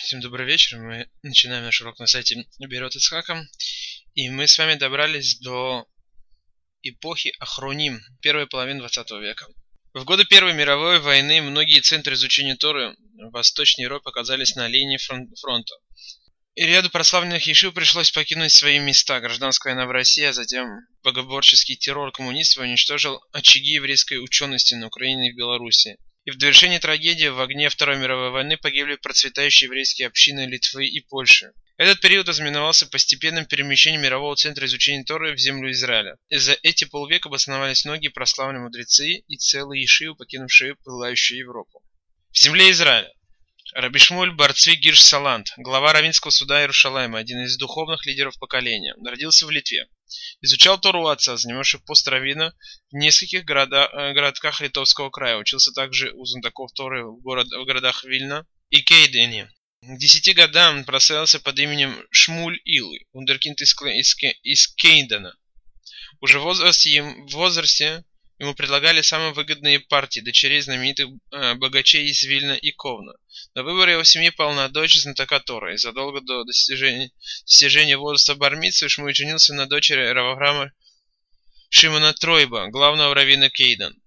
Всем добрый вечер. Мы начинаем наш урок на сайте Берет Ицхака. И мы с вами добрались до эпохи Ахроним, первой половины 20 века. В годы Первой мировой войны многие центры изучения Торы в Восточной Европе оказались на линии фронта. И ряду прославленных ешив пришлось покинуть свои места. Гражданская война в России, а затем богоборческий террор коммунистов уничтожил очаги еврейской учености на Украине и в Беларуси. И в довершении трагедии в огне Второй мировой войны погибли процветающие еврейские общины Литвы и Польши. Этот период ознаменовался постепенным перемещением мирового центра изучения Торы в землю Израиля. И за эти полвека обосновались многие прославленные мудрецы и целые ешивы, покинувшие пылающую Европу. В земле Израиля. Раби Шмуль бар Цви Гирш Салант, глава раввинского суда Иерушалайма, один из духовных лидеров поколения, родился в Литве. Изучал Тору у отца, занимавший пост раввина в нескольких городках Литовского края. Учился также у знатоков Торы в городах Вильна и Кейдене. К 10 годам он прославился под именем Шмуль Илы, вундеркинд из Кейдена. Уже в возрасте ему предлагали самые выгодные партии дочерей знаменитых богачей из Вильна и Ковна. Но выбор его семьи пал на дочь знатока Торы, и задолго до достижения возраста бар-мицвы Шмуль женился на дочери рав Авраама Шимона Тройба, главного раввина Кейден.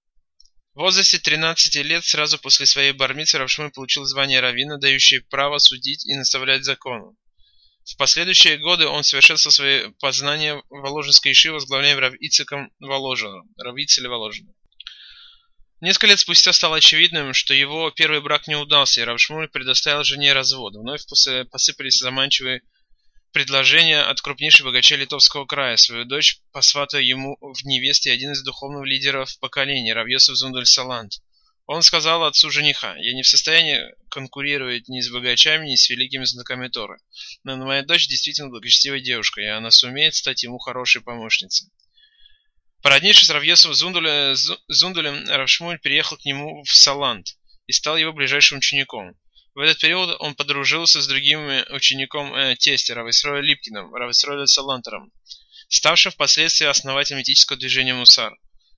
В возрасте 13 лет, сразу после своей бар-мицвы, рав Шмуль получил звание раввина, дающее право судить и наставлять закону. В последующие годы он совершенствовал свои познания в Воложенской ешиве, возглавляемой рав Ицхаком Воложиным, рав Ицхель Воложиным. Несколько лет спустя стало очевидным, что его первый брак не удался, и рав Шмуль предоставил жене развод. Вновь посыпались заманчивые предложения от крупнейших богачей Литовского края. Свою дочь посватал ему в невесте один из духовных лидеров поколения, рав Йосеф Зундель Салант. Он сказал отцу жениха: «Я не в состоянии конкурировать ни с богачами, ни с великими знатоками Торы. Но моя дочь действительно благочестивая девушка, и она сумеет стать ему хорошей помощницей». Породнившись с рав Йосефом Зунделем, рав Шмуль переехал к нему в Салант и стал его ближайшим учеником. В этот период он подружился с другим учеником тестя, рав Исроэлем Липкиным, рав Исроэлем Салантером, ставшим впоследствии основателем этического движения Мусар.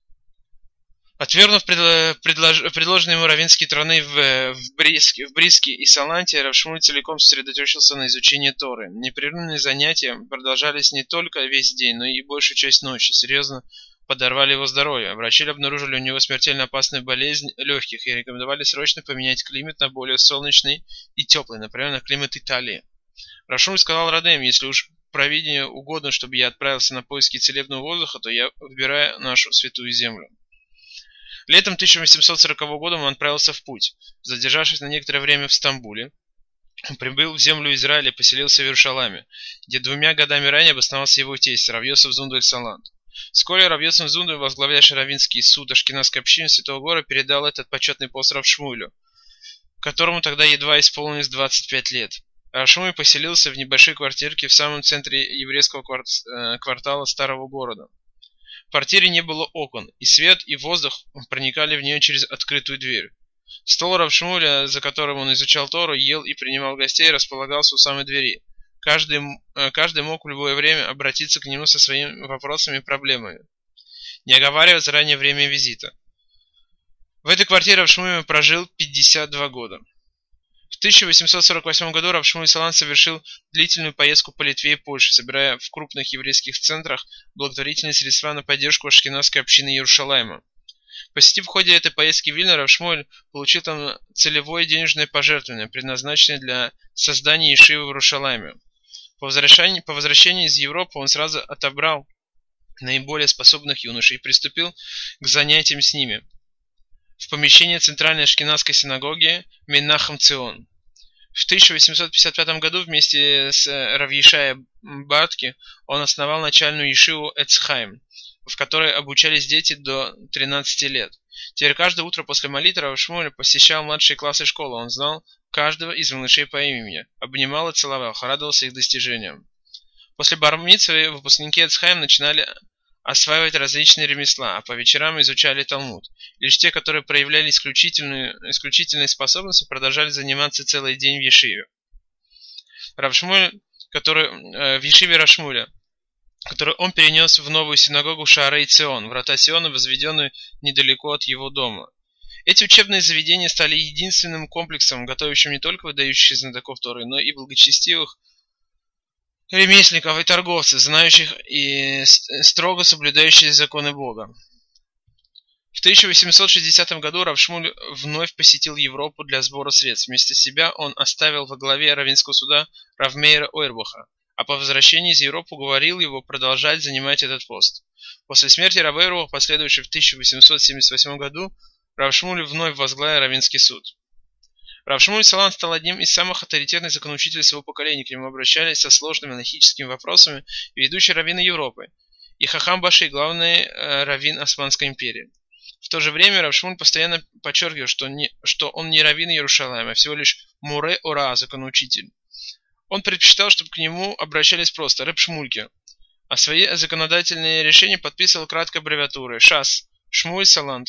Отвергнув предложенные ему раввинские троны в Бриске и Саланте, рав Шмуль целиком сосредоточился на изучении Торы. Непрерывные занятия продолжались не только весь день, но и большую часть ночи. Серьезно подорвали его здоровье. Врачи обнаружили у него смертельно опасную болезнь легких и рекомендовали срочно поменять климат на более солнечный и теплый, например, на климат Италии. Рав Шмуль сказал родным: «Если уж провидению угодно, чтобы я отправился на поиски целебного воздуха, то я выбираю нашу святую землю». Летом 1840 года он отправился в путь. Задержавшись на некоторое время в Стамбуле, он прибыл в землю Израиля и поселился в Иерушалайме, где 2 годами ранее обосновался его тесть, рав Йосеф Зундель Салант. Вскоре рав Йосеф Зундель, возглавлявший раввинский суд Ашкеназской общины Святого Гора, передал этот почетный пост рав Шмулю, которому тогда едва исполнилось 25 лет. Рав Шмуль поселился в небольшой квартирке в самом центре еврейского квартала Старого города. В квартире не было окон, и свет и воздух проникали в нее через открытую дверь. Стол рав Шмуля, за которым он изучал Тору, ел и принимал гостей, располагался у самой двери. Каждый мог в любое время обратиться к нему со своими вопросами и проблемами, не оговаривая заранее время визита. В этой квартире рав Шмуль прожил 52 года. В 1848 году рав Шмуль Салант совершил длительную поездку по Литве и Польше, собирая в крупных еврейских центрах благотворительные средства на поддержку ашкеназской общины Иерушалайма. Посетив в ходе этой поездки Вильна, рав Шмуль получил там целевое денежное пожертвование, предназначенное для создания ешивы в Иерушалайме. По возвращении из Европы он сразу отобрал наиболее способных юношей и приступил к занятиям с ними в помещении Центральной ашкеназской синагоги Менахем Цион. В 1855 году вместе с рав Ешая Бартки он основал начальную ешиву Эцхайм, в которой обучались дети до 13 лет. Теперь каждое утро после молитвы рав Шмуль посещал младшие классы школы. Он знал каждого из малышей по имени, обнимал и целовал, радовался их достижениям. После бар-мицвы выпускники Эцхайм начинали осваивать различные ремесла, а по вечерам изучали Талмуд. Лишь те, которые проявляли исключительные способности, продолжали заниматься целый день в ешиве. Рав Шмуль, в ешиве рав Шмуля, которую он перенес в новую синагогу Шаарей Цион, врата Сиона, возведенную недалеко от его дома. Эти учебные заведения стали единственным комплексом, готовящим не только выдающихся знатоков Торы, но и благочестивых ремесленников и торговцев, знающих и строго соблюдающих законы Бога. В 1860 году Рав Шмуль вновь посетил Европу для сбора средств. Вместо себя он оставил во главе раввинского суда Рав Мейра Ойрбаха, а по возвращении из Европы уговорил его продолжать занимать этот пост. После смерти Рава Ойрбаха, последующей в 1878 году, Рав Шмуль вновь возглавил раввинский суд. Рав Шмуль Салан стал одним из самых авторитетных законоучителей своего поколения. К нему обращались со сложными логическими вопросами ведущие раввины Европы и Хахам Баши, главный раввин Османской империи. В то же время Рав Шмуль постоянно подчеркивал, что он не раввин Иерушалайма, а всего лишь Муре Ора, законоучитель. Он предпочитал, чтобы к нему обращались просто Реб Шмульке, а свои законодательные решения подписывал краткой аббревиатурой ШАС – Шмуль Саланд.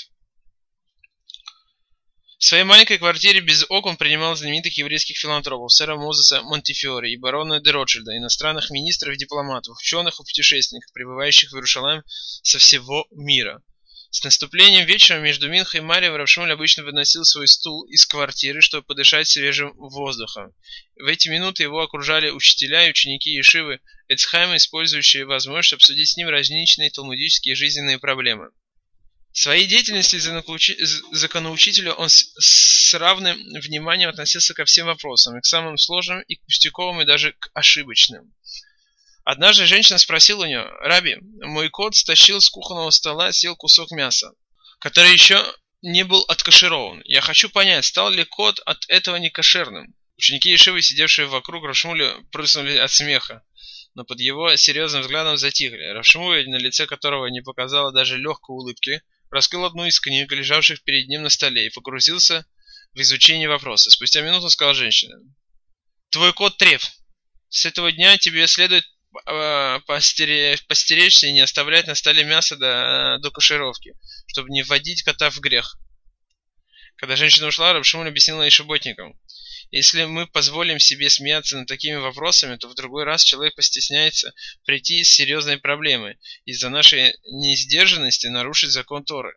В своей маленькой квартире без окон принимал знаменитых еврейских филантропов сэра Мозеса Монтифиори и барона де Ротшильда, иностранных министров и дипломатов, ученых и путешественников, прибывающих в Иерушалайм со всего мира. С наступлением вечера между Минхой и Марьей Рав Шмуль обычно выносил свой стул из квартиры, чтобы подышать свежим воздухом. В эти минуты его окружали учителя и ученики Ешивы Эцхайма, использующие возможность обсудить с ним различные талмудические и жизненные проблемы. В своей деятельности законоучителя он с равным вниманием относился ко всем вопросам, и к самым сложным, и к пустяковым, и даже к ошибочным. Однажды женщина спросила у него: «Раби, мой кот стащил с кухонного стола, съел кусок мяса, который еще не был откаширован. Я хочу понять, стал ли кот от этого некошерным?» Ученики Ешивы, сидевшие вокруг Рав Шмуля, прыснули от смеха, но под его серьезным взглядом затихли. Рав Шмуль, на лице которого не показало даже легкой улыбки, раскрыл одну из книг, лежавших перед ним на столе, и погрузился в изучение вопроса. Спустя минуту сказал женщина: «Твой кот треф. С этого дня тебе следует постеречься и не оставлять на столе мясо до кашировки, чтобы не вводить кота в грех». Когда женщина ушла, Рав Шмуль объяснил ишеботникам: «Если мы позволим себе смеяться над такими вопросами, то в другой раз человек постесняется прийти с серьезной проблемой из-за нашей несдержанности нарушить закон Торы».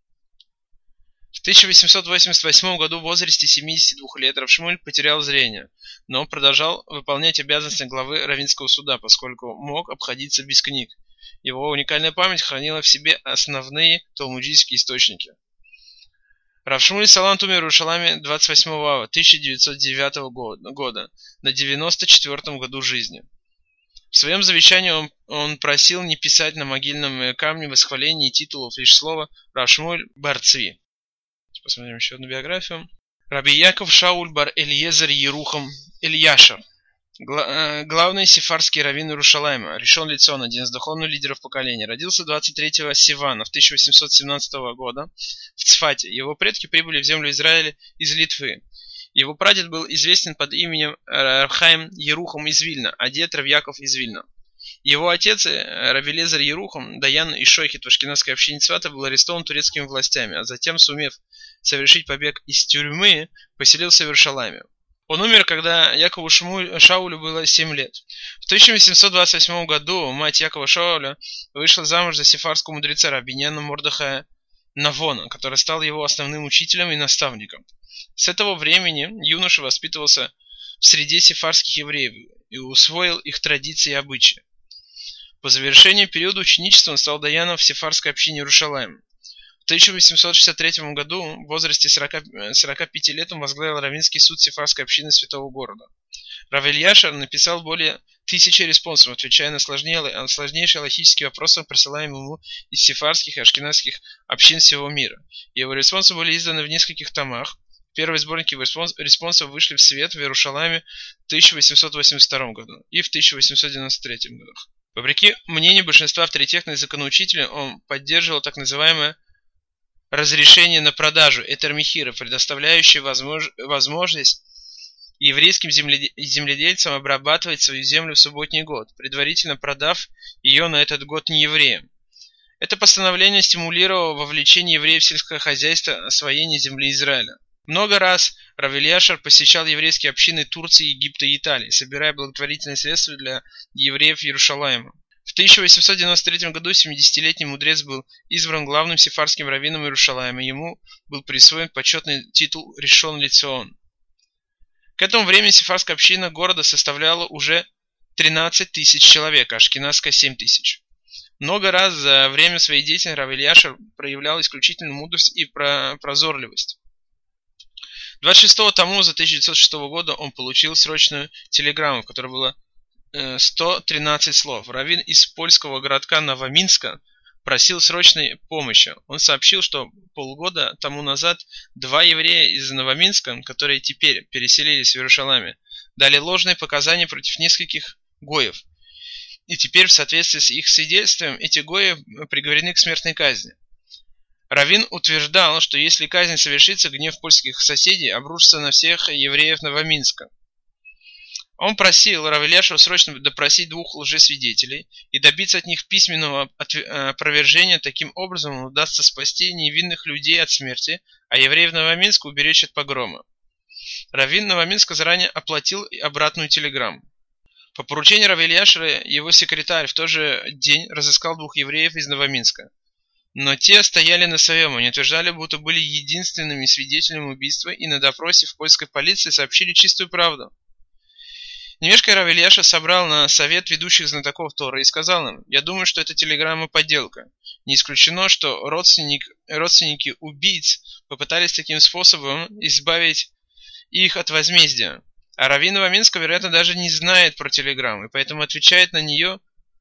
В 1888 году в возрасте 72 лет Рав Шмуль потерял зрение, но он продолжал выполнять обязанности главы раввинского суда, поскольку мог обходиться без книг. Его уникальная память хранила в себе основные талмудические источники. Рав Шмуль Саланд умер в Иерушалайме 28 ава 1909 года, на 94 году жизни. В своем завещании он просил не писать на могильном камне восхваления и титулов, лишь слово Рав Шмуль бар Цви. Посмотрим еще одну биографию. Раби Яков Шауль бар Элиезер Ерухам Эльяшер. Главный сефардский раввин Иерушалайма, Ришон Лицон, один из духовных лидеров поколения. Родился 23 Сивана в 1817 года в Цфате. Его предки прибыли в землю Израиля из Литвы. Его прадед был известен под именем Рахаим Ерухам из Вильна, а дед Рав Яков из Вильна. Его отец, Рав Элиезер Ерухам, даян и шохит в ашкеназской общине Цфата, был арестован турецкими властями, а затем, сумев совершить побег из тюрьмы, поселился в Иерушалайме. Он умер, когда Якову Шаулю было 7 лет. В 1828 году мать Якова Шауля вышла замуж за сефардского мудреца Рабиньяна Мордехая Навона, который стал его основным учителем и наставником. С этого времени юноша воспитывался в среде сефардских евреев и усвоил их традиции и обычаи. По завершении периода ученичества он стал даяном в сефардской общине Иерушалайм. В 1863 году в возрасте 45 лет он возглавил раввинский суд сефардской общины Святого Города. Рав Эльяшер написал более 1000 респонсов, отвечая на сложнейшие логические вопросы, присылаемые ему из сефардских и ашкеназских общин всего мира. Его респонсы были изданы в нескольких томах. Первые сборники респонсов вышли в свет в Иерушалайме в 1882 году и в 1893 годах. Вопреки мнению большинства авторитетных законоучителей, он поддерживал так называемое разрешение на продажу этермихира, предоставляющее возможность еврейским земледельцам обрабатывать свою землю в субботний год, предварительно продав ее на этот год неевреям. Это постановление стимулировало вовлечение евреев в сельское хозяйство, освоение земли Израиля. Много раз Рав Элияшер посещал еврейские общины Турции, Египта и Италии, собирая благотворительные средства для евреев Иерушалайма. В 1893 году 70-летний мудрец был избран главным сефардским раввином Иерушалайма. Ему был присвоен почетный титул Ришон Лецион. К этому времени сефардская община города составляла уже 13 тысяч человек, а ашкеназская 7 тысяч. Много раз за время своей деятельности рав Элиашер проявлял исключительную мудрость и прозорливость. 26 Тамуза 1906 года он получил срочную телеграмму, в которой было 113 слов. Раввин из польского городка Новоминска просил срочной помощи. Он сообщил, что полгода тому назад 2 еврея из Новоминска, которые теперь переселились в Иерушалайме, дали ложные показания против нескольких гоев. И теперь в соответствии с их свидетельством эти гои приговорены к смертной казни. Раввин утверждал, что если казнь совершится, гнев польских соседей обрушится на всех евреев Новоминска. Он просил рав Элиашера срочно допросить 2 лжесвидетелей и добиться от них письменного опровержения. Таким образом удастся спасти невинных людей от смерти, а евреев Новоминска уберечь от погрома. Раввин Новоминска заранее оплатил обратную телеграмму. По поручению рав Элиашера его секретарь в тот же день разыскал 2 евреев из Новоминска. Но те стояли на своем, они утверждали, будто были единственными свидетелями убийства, и на допросе в польской полиции сообщили чистую правду. Немешкой рав Элиашер собрал на совет ведущих знатоков Торы и сказал им: «Я думаю, что эта телеграмма подделка. Не исключено, что родственники убийц попытались таким способом избавить их от возмездия. А раввин Новоминска, вероятно, даже не знает про телеграмму, и поэтому отвечать на нее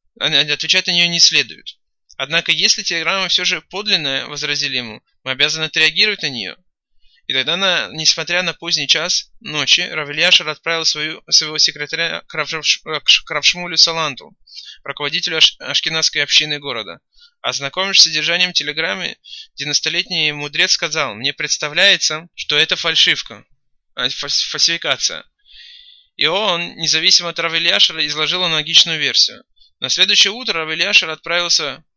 не следует. Однако, если телеграмма все же подлинная, — возразили ему, — мы обязаны отреагировать на нее». И тогда, несмотря на поздний час ночи, рав Элиашер отправил своего секретаря к рав Шмулю Саланту, руководителю ашкеназской общины города. Ознакомившись с содержанием телеграммы, 90-летний мудрец сказал: «Мне представляется, что это фальшивка, фальсификация». И он, независимо от рав Элиашера, изложил аналогичную версию. На следующее утро рав Элиашер отправил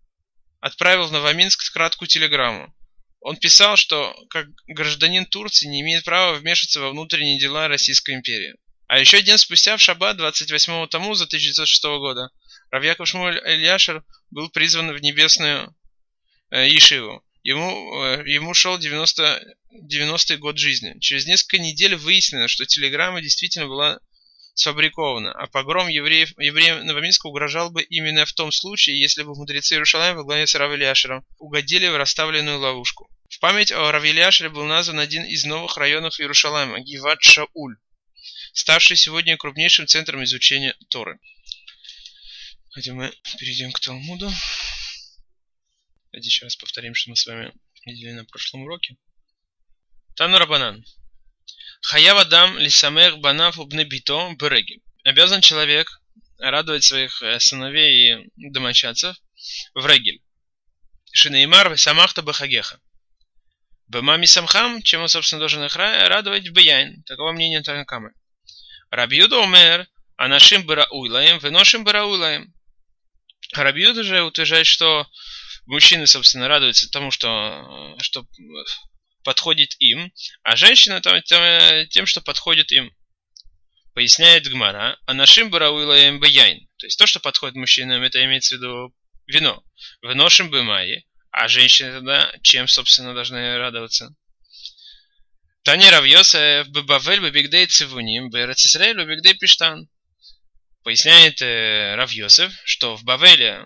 в Новоминск краткую телеграмму. Он писал, что как гражданин Турции не имеет права вмешиваться во внутренние дела Российской империи. А еще день спустя, в шаббат 28 Тамуза 1906 года, рав Яков Шмуль Элиашер был призван в небесную Ешиву. Ему шел 90-й год жизни. Через несколько недель выяснилось, что телеграмма действительно была сфабрикована, а погром евреев Новоминска угрожал бы именно в том случае, если бы мудрецы Иерушалайма во главе с рав Элиашером угодили в расставленную ловушку. В память о рав Элиашере был назван один из новых районов Иерушалайма — Гиват Шауль, ставший сегодня крупнейшим центром изучения Торы. Хотя мы перейдем к Талмуду. Давайте еще раз повторим, что мы с вами видели на прошлом уроке. Тану Рабанан. Хаяв адам лисамех банав убне бито береги. Обязан человек радовать своих сыновей и домочадцев в регель. Шинеймар весамахта бахагеха. Бемами самхам, чем он, собственно, должен их радовать в бияйн. Такого мнения Танакамы. Раби Юда омер анашим барауилаем веношим барауилаем. Раби Юда же утверждает, что мужчины, собственно, радуются тому, что подходит им, а женщина тем, что подходит им. Поясняет Гмара: анашим барауилаем бияйн. То есть то, что подходит мужчинам, это имеется в виду вино. Веношим бемаи. А женщины тогда чем, собственно, должны радоваться? Тани рав Йосеф бебавель бебигдей цивуним берец Исраэль бебигдей пиштан. Поясняет рав Йосеф, что в Бавеле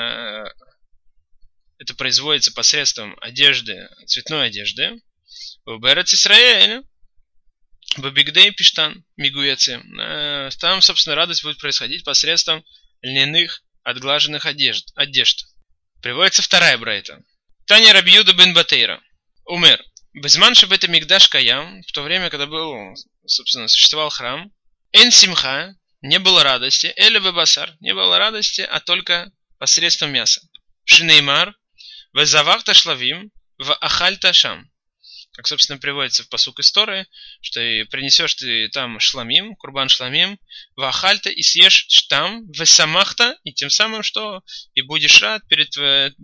это производится посредством одежды, цветной одежды. В берец Исраэль бебигдей пиштан мигуецы. Там, собственно, радость будет происходить посредством льняных отглаженных одежд. Приводится вторая брайта. Таня раби Юда бен Батейра. Умер. Безман шебет мигдаш каям, в то время, когда существовал храм, эн симха, не было радости, эле бебасар, не было радости, а только посредством мяса. Шинеймар, везавахта шлавим, в ахальта шам. Как, собственно, приводится в пасук из Торы, что и принесешь ты там шламим, курбан шламим, в ахальта и съешь там, в самахта, и тем самым, что и будешь рад перед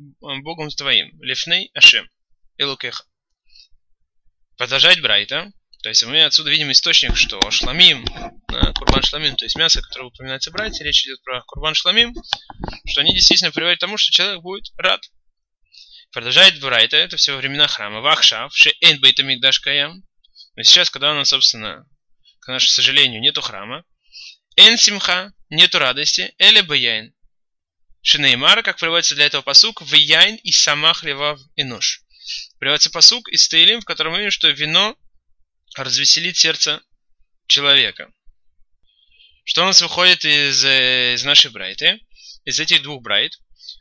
Богом твоим, лефней ашем, элукеха. Продолжать брайта. То есть мы отсюда видим источник, что шламим, курбан шламим, то есть мясо, которое упоминается в брайте, речь идет про курбан шламим, что они действительно приводят к тому, что человек будет рад. Продолжает брайта, это все во времена храма. Вахшав, шеэн бейт амикдаш каям. Но сейчас, когда у нас, собственно, к нашему сожалению, нету храма, эн симха, нету радости, эле баяйн. Шинеймар, как приводится для этого пасук, вияйн и самах левав и нож. Приводится пасук из Таилим, в котором мы видим, что вино развеселит сердце человека. Что у нас выходит из нашей брайты, из этих двух брайт?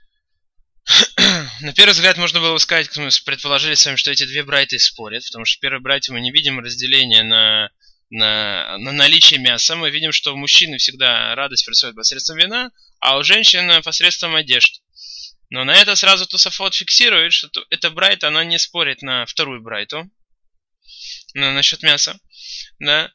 На первый взгляд можно было сказать, мы предположили с вами, что эти две брайты спорят, потому что в первой брайте мы не видим разделения на наличие мяса. Мы видим, что у мужчины всегда радость происходит посредством вина, а у женщин посредством одежд. Но на это сразу Тосафот фиксирует, что эта брайта, она не спорит на вторую брайту, насчет мяса. Да?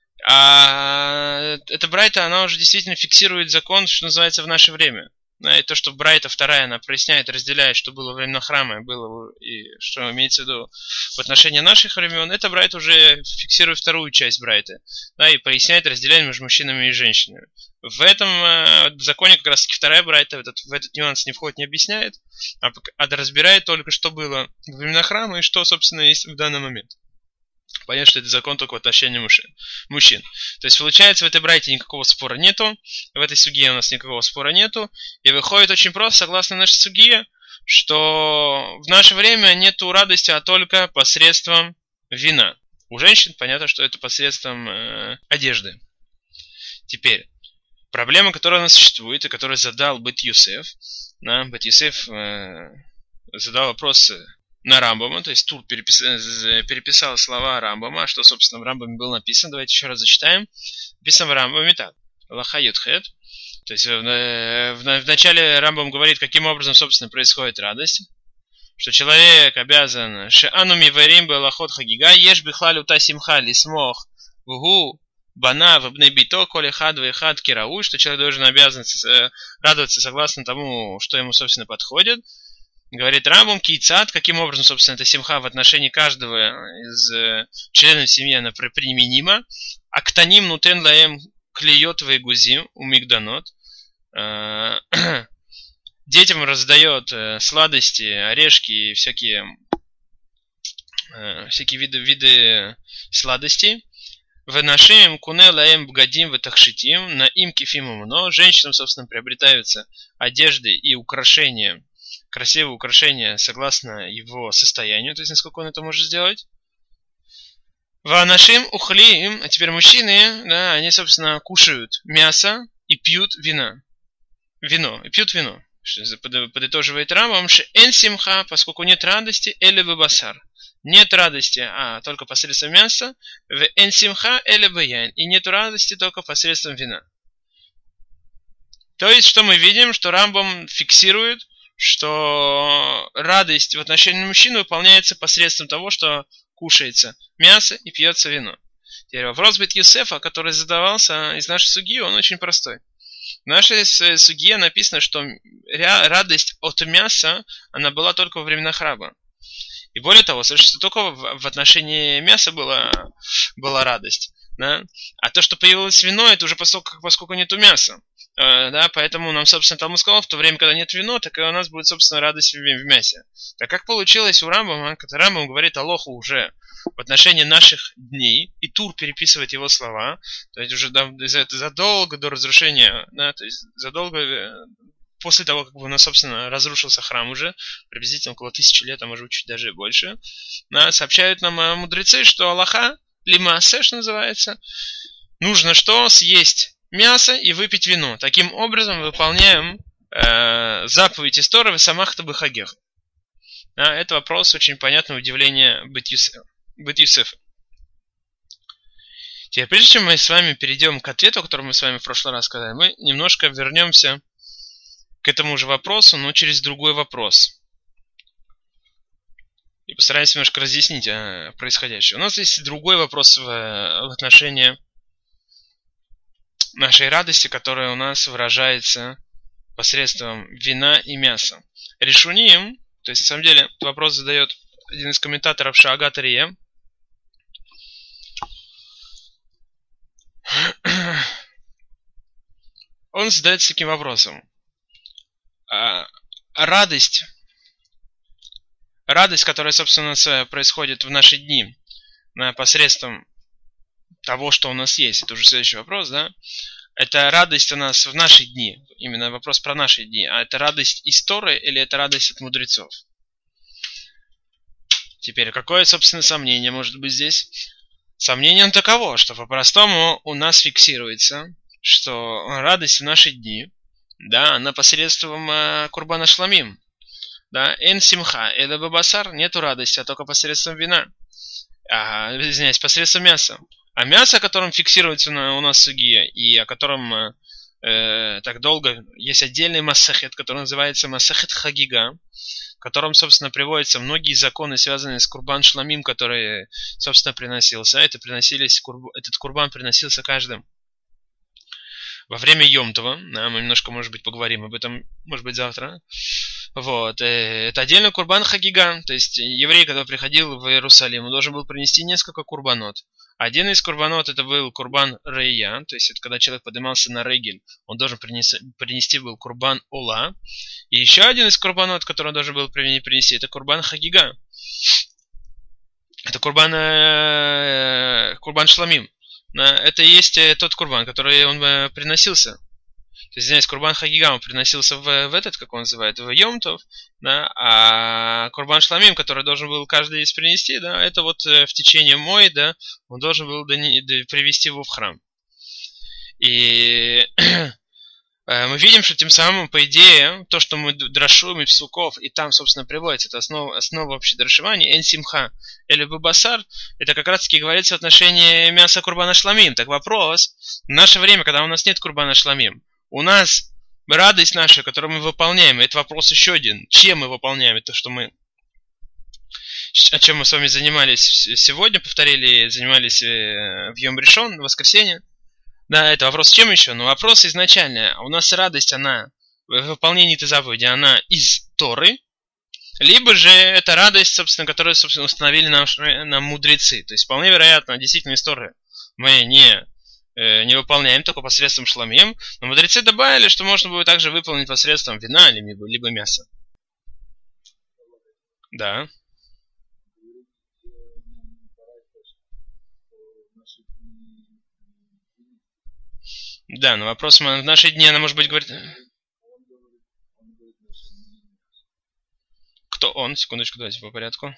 А эта брайта, она уже действительно фиксирует закон, что называется, в наше время. И то, что брайта вторая, она проясняет, разделяет, что было во времена храма, было и что имеется в виду в отношении наших времен, эта брайта уже фиксирует вторую часть брайты, да, и проясняет разделение между мужчинами и женщинами. В этом законе как раз таки вторая брайта в этот нюанс не входит, не объясняет, а разбирает только, что было во времена храма и что, собственно, есть в данный момент. Понятно, что это закон только в отношении мужчин. То есть, получается, в этой брайте никакого спора нету, в этой сугие у нас никакого спора нету, и выходит очень просто, согласно нашей сугие, что в наше время нету радости, а только посредством вина. У женщин понятно, что это посредством одежды. Теперь, проблема, которая у нас существует, и которую задал Бет Йосеф, Бет Йосеф задал вопрос на Рамбама, то есть Тур переписал слова Рамбама, что, собственно, в Рамбаме было написано. Давайте еще раз зачитаем. Написано в Рамбаме так. Лаха Ютхет. То есть в начале Рамбам говорит, каким образом, собственно, происходит радость. Что человек обязан шеану миварим балахот хагига еш бихлалю та симха лисмох вгу бана вабней бито коли хад вейхад кирау, что человек должен обязан радоваться согласно тому, что ему, собственно, подходит. Говорит Рамбам, кейцат, каким образом, собственно, эта симха в отношении каждого из членов семьи она применима. Актаним нутен лаем клеет вейгузим у мигданот. Детям раздает сладости, орешки и всякие виды сладостей. Венашим куне лаем бгадим ветахшитим на им кефим умно. Женщинам, собственно, приобретаются одежды и украшения, красивые украшения согласно его состоянию, то есть насколько он это может сделать. Ванашим ухлиим, а теперь мужчины, да, они, собственно, кушают мясо и пьют вино, и пьют вино. Подытоживает Рамбам, что эн симха, поскольку нет радости, эле басар. Нет радости, а только посредством мяса. В эн симха эле яйн. И нет радости только посредством вина. То есть, что мы видим, что Рамбам фиксирует, что радость в отношении мужчины выполняется посредством того, что кушается мясо и пьется вино. Теперь вопрос Бет Йосефа, который задавался из нашей суги, он очень простой. В нашей суге написано, что радость от мяса, она была только во времена храма. И более того, что только в отношении мяса была радость. Да? А то, что появилось вино, это уже поскольку нету мяса. Да, поэтому нам, собственно, Талмуд сказал, в то время, когда нет вина, так и у нас будет, собственно, радость в мясе. Так как получилось у Рамбама, когда Рамбам говорит Алоху уже в отношении наших дней, и Тур переписывает его слова, то есть уже задолго до разрушения, да, то есть задолго после того, как у нас, собственно, разрушился храм уже, приблизительно около 1000 лет, а может чуть даже больше, да, сообщают нам мудрецы, что Аллаха, лимасе, что называется, нужно что? Съесть мясо и выпить вино. Таким образом выполняем заповедь из Торы «Весамахта бехагех». Это вопрос очень понятного удивления Бет Йосефа. Теперь, прежде чем мы с вами перейдем к ответу, который мы с вами в прошлый раз сказали, мы немножко вернемся к этому же вопросу, но через другой вопрос. И постараемся немножко разъяснить происходящее. У нас есть другой вопрос в отношении нашей радости, которая у нас выражается посредством вина и мяса. Решуним, то есть на самом деле вопрос задает один из комментаторов Шаагат Арие. он задается таким вопросом. Радость, которая, собственно, происходит в наши дни посредством того, что у нас есть, это уже следующий вопрос, да? Это радость у нас в наши дни, именно вопрос про наши дни, а это радость из Торы или это радость от мудрецов? Теперь, какое, собственно, сомнение может быть здесь? Сомнение таково, что по-простому у нас фиксируется, что радость в наши дни, да, она посредством курбана шламим. Да, эн симха, эда бабасар, нету радости, а только посредством вина. Извиняюсь, посредством мяса. А мясо, которым фиксируется у нас сугия, и о котором так долго, есть отдельный масахет, который называется масахет хагига, в котором, собственно, приводятся многие законы, связанные с курбан шламим, который, собственно, приносился. Этот курбан приносился каждым во время Йом-Това. Да, мы немножко, может быть, поговорим об этом, может быть, завтра. Вот. Это отдельный курбан хагига. То есть еврей, когда приходил в Иерусалим, он должен был принести несколько курбанот. Один из курбанот это был курбан рея, то есть это когда человек поднимался на регель, он должен принести был курбан ола. И еще один из курбанот, который он должен был принести, это курбан хагига. Это курбан шламим. Это и есть тот курбан, который он приносился. То есть, извиняюсь, курбан хагига он приносился в этот, как он называет, в Йом-Тов, да, а курбан шламим, который должен был каждый из принести, да, это вот в течение мой, да, он должен был привести его в храм. И мы видим, что тем самым, по идее, то, что мы драшуем и псуков, и там, собственно, приводится, это основа вообще драшевания, эн симха или бабасар, это как раз таки говорится в отношении мяса курбана шламим. Так вопрос, в наше время, когда у нас нет курбана шламим, у нас радость наша, которую мы выполняем, это вопрос еще один. Чем мы выполняем то, что мы... О чем мы с вами занимались сегодня, занимались в Йом Ришон, в воскресенье. Да, это вопрос чем еще? Но вопрос изначально. У нас радость, она в выполнении этой заповеди, она из Торы. Либо же это радость, собственно, которую, собственно, установили нам мудрецы. То есть, вполне вероятно, действительно из Торы мы не выполняем только посредством шламим, но мудрецы добавили, что можно будет также выполнить посредством вина либо мяса. Да. Да, но вопрос в наши дни, она может быть говорит... Кто он? Секундочку, давайте по порядку.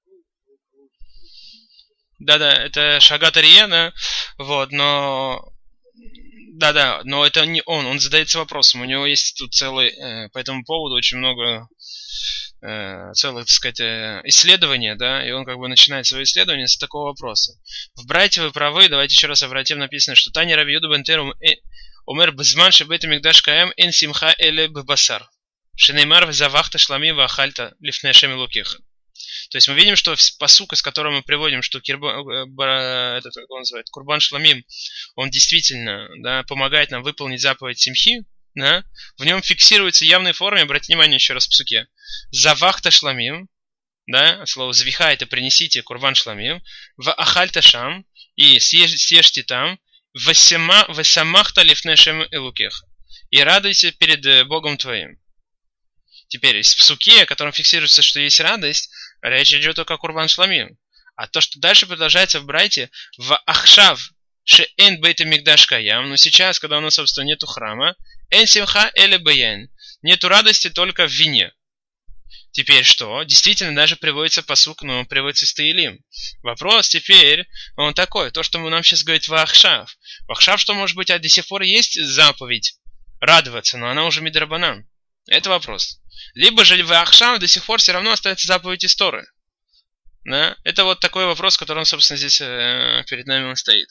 Да, это Шагат Ария, да, вот, но... Да, но это не он задается вопросом, у него есть тут по этому поводу очень много целых, так сказать, исследований, да, и он как бы начинает свое исследование с такого вопроса. В Брайте вы правы, давайте еще раз обратим, написано, что Тани Раби Юда бен Тейра умер бзман шебет микдаш каэм эн симха эле ббасар. Шенеймар везавахта шламим вахальта лифней Ашем элокеха. То есть мы видим, что пасук, из которого мы приводим, что этот, как он называет, курбан шламим, он действительно, да, помогает нам выполнить заповедь симхи, да, в нем фиксируется явной форме, обратите внимание еще раз в псуке, завахта шламим, да, слово завиха это принесите курбан шламим, в ахальта шам, и съешьте там, васамахта лифней Ашем элокеха, и радуйся перед Богом твоим. Теперь, в псуке, в котором фиксируется, что есть радость, речь идет только о курбан шламим. А то, что дальше продолжается в Брайте, в ахшав шеэн бейта мигдаш каям, но сейчас, когда у нас, собственно, нету храма, эн симха эле бейен, нету радости только в вине. Теперь что? Действительно, даже приводится пасук, но приводится из Таилим. Вопрос теперь, он такой, то, что нам сейчас говорит в ахшав. В ахшав, что может быть, до сих пор есть заповедь радоваться, но она уже мидрабанан. Это вопрос. Либо же в ахшав до сих пор все равно остается заповедь из Торы. Да? Это вот такой вопрос, который, собственно, здесь перед нами он стоит.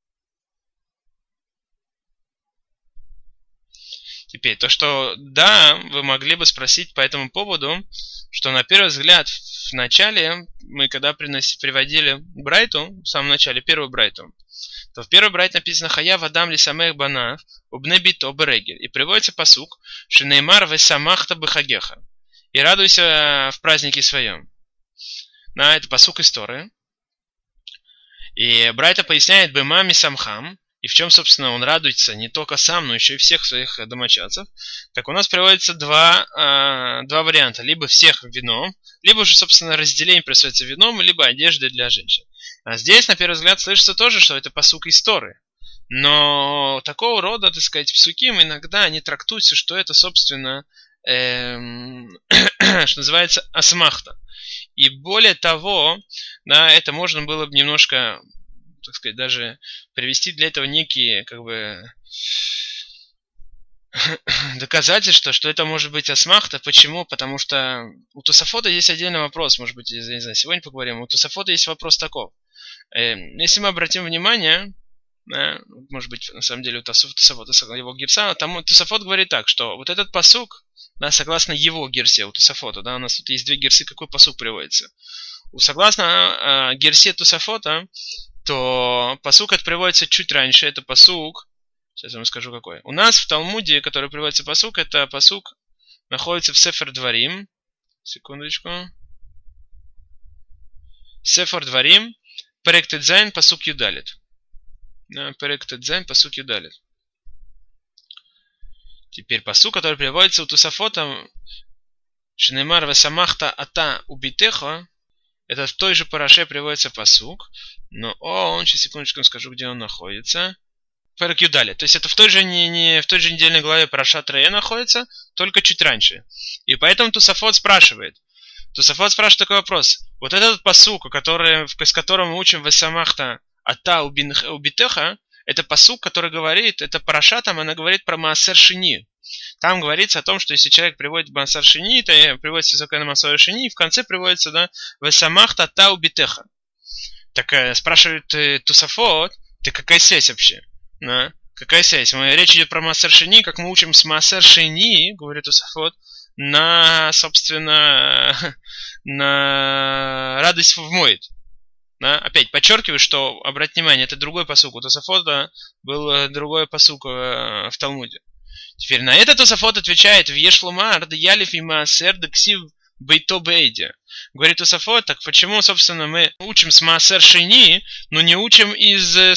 Теперь, то, что, да, вы могли бы спросить по этому поводу, что на первый взгляд, в начале, мы когда приводили Брайту, в самом начале, первую Брайту, то в первой Брайте написано «Хаяв адам лисамех банав убне бито берегель». И приводится пасук «Шинеймар весамахта бехагеха». И радуйся в празднике своем. Это пасук из Торы. И Брайта поясняет «Бемами самхам». и в чем, собственно, он радуется не только сам, но еще и всех своих домочадцев, так у нас приводится два варианта. Либо всех вином, либо уже, собственно, разделение происходит вином, либо одеждой для женщин. А здесь, на первый взгляд, слышится тоже, что это пасук из Торы. Но такого рода, так сказать, псуким иногда они трактуются, что это, собственно, что называется, асмахта. И более того, да, это можно было бы немножко, так сказать, даже привести для этого некие, как бы, доказательства, что это может быть асмахта. Почему? Потому что у Тосафота есть отдельный вопрос, может быть, я не знаю, сегодня поговорим. У Тосафота есть вопрос таков. Если мы обратим внимание, да, может быть, на самом деле у Тосафота, его гирса, там Тосафот говорит так, что вот этот пасук, да, согласно его гирсе, у Тосафота, да, у нас тут есть две гирсы, какой пасук приводится. Согласно гирсе Тосафота, то пасук это приводится чуть раньше, это пасук, сейчас я вам скажу какой. У нас в Талмуде, который приводится пасук, это пасук находится в Сефер Дварим, секундочку, Сефер Дварим, Перек Тедзайн, пасук Юдалит. Перек Тедзайн, пасук Юдалит. Теперь пасук, который приводится у Тосафота, Шнеймар весамахта ата убитеха, это в той же параше приводится пасук, но он, сейчас секундочку скажу, где он находится. Перек Юдалит. То есть это в той же недельной главе параша Трея находится, только чуть раньше. И поэтому Тосафот спрашивает такой вопрос. Вот этот пасук, с которым мы учим весамахта ата убитеха, это пасук, который говорит, это параша, там она говорит про Маасер Шини. Там говорится о том, что если человек приводит Маасер Шини, то приводится языка на Маасер Шини, и в конце приводится, да, весамахта ата убитеха. Так спрашивает Тосафот, ты какая связь вообще? Да? Какая связь? Речь идет про Маасер Шини, как мы учим с Маасер Шини, говорит Тосафот, собственно, на радость в Моид. Да? Опять подчеркиваю, что, обратите внимание, это другой пасук. У Тосафота был другой пасук в Талмуде. Теперь на это Тосафот отвечает в Ешлумар, да ялиф и маасер, да ксив бейто бейде. Говорит Тосафот, так почему, собственно, мы учим с Маасер Шини, но не учим из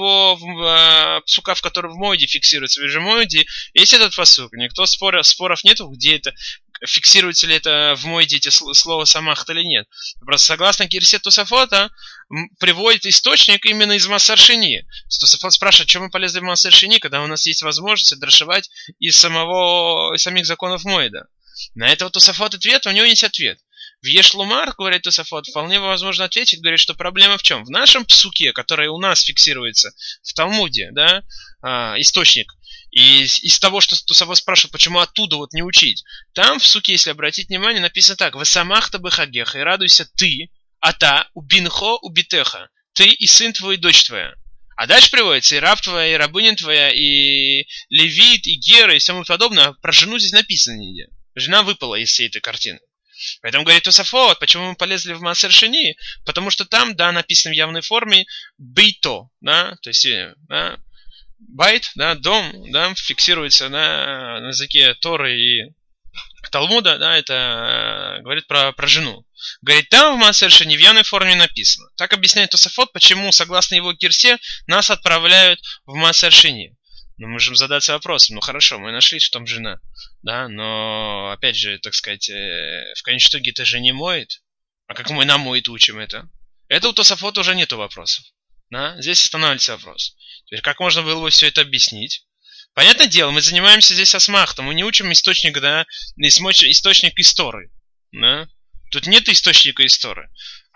самого псука, в который в Моиде фиксируется. Ведь же в Моиде есть этот пасук. Никто споров нету, где это, фиксируется ли это в Моиде эти слова самахт или нет. Просто согласно гирсе Тосафота приводит источник именно из Маасер Шини. Тосафот спрашивает, чем мы полезли в Маасер Шини, когда у нас есть возможность дрошевать из самих законов Моида. На это Тосафот ответ, у него есть ответ. В Ешлумар, говорит Тосафот, вполне возможно ответить, говорит, что проблема в чем? В нашем псуке, который у нас фиксируется в Талмуде, да, источник, и из того, что Тосафот спрашивает, почему оттуда вот не учить, там в псуке, если обратить внимание, написано так: «Васамахта бехагеха», и радуйся ты, ата убинхо убитеха, ты и сын твой, и дочь твоя. А дальше приводится и раб твоя, и рабыня твоя, и левит, и гера, и тому подобное. Про жену здесь написано нигде. Жена выпала из всей этой картины. Поэтому говорит Тосафот, почему мы полезли в Маасер Шини? Потому что там, да, написано в явной форме бейто, да, то есть, да, байт, да, дом, да, фиксируется, да, на языке Торы и Талмуда, да, это говорит про жену. Говорит, там в Маасер Шини в явной форме написано. Так объясняет Тосафот, почему, согласно его гирсе, нас отправляют в Маасер Шини. Ну, мы можем задаться вопросом, ну хорошо, мы нашли, что там жена, да, но, опять же, так сказать, в конечном итоге это же не моет, а как мы на моет учим это? Это у Тосафота уже нету вопросов, да, здесь останавливается вопрос. Теперь, как можно было бы все это объяснить? Понятное дело, мы занимаемся здесь асмахтом, мы не учим источник, да, источник истории, да, тут нет источника истории.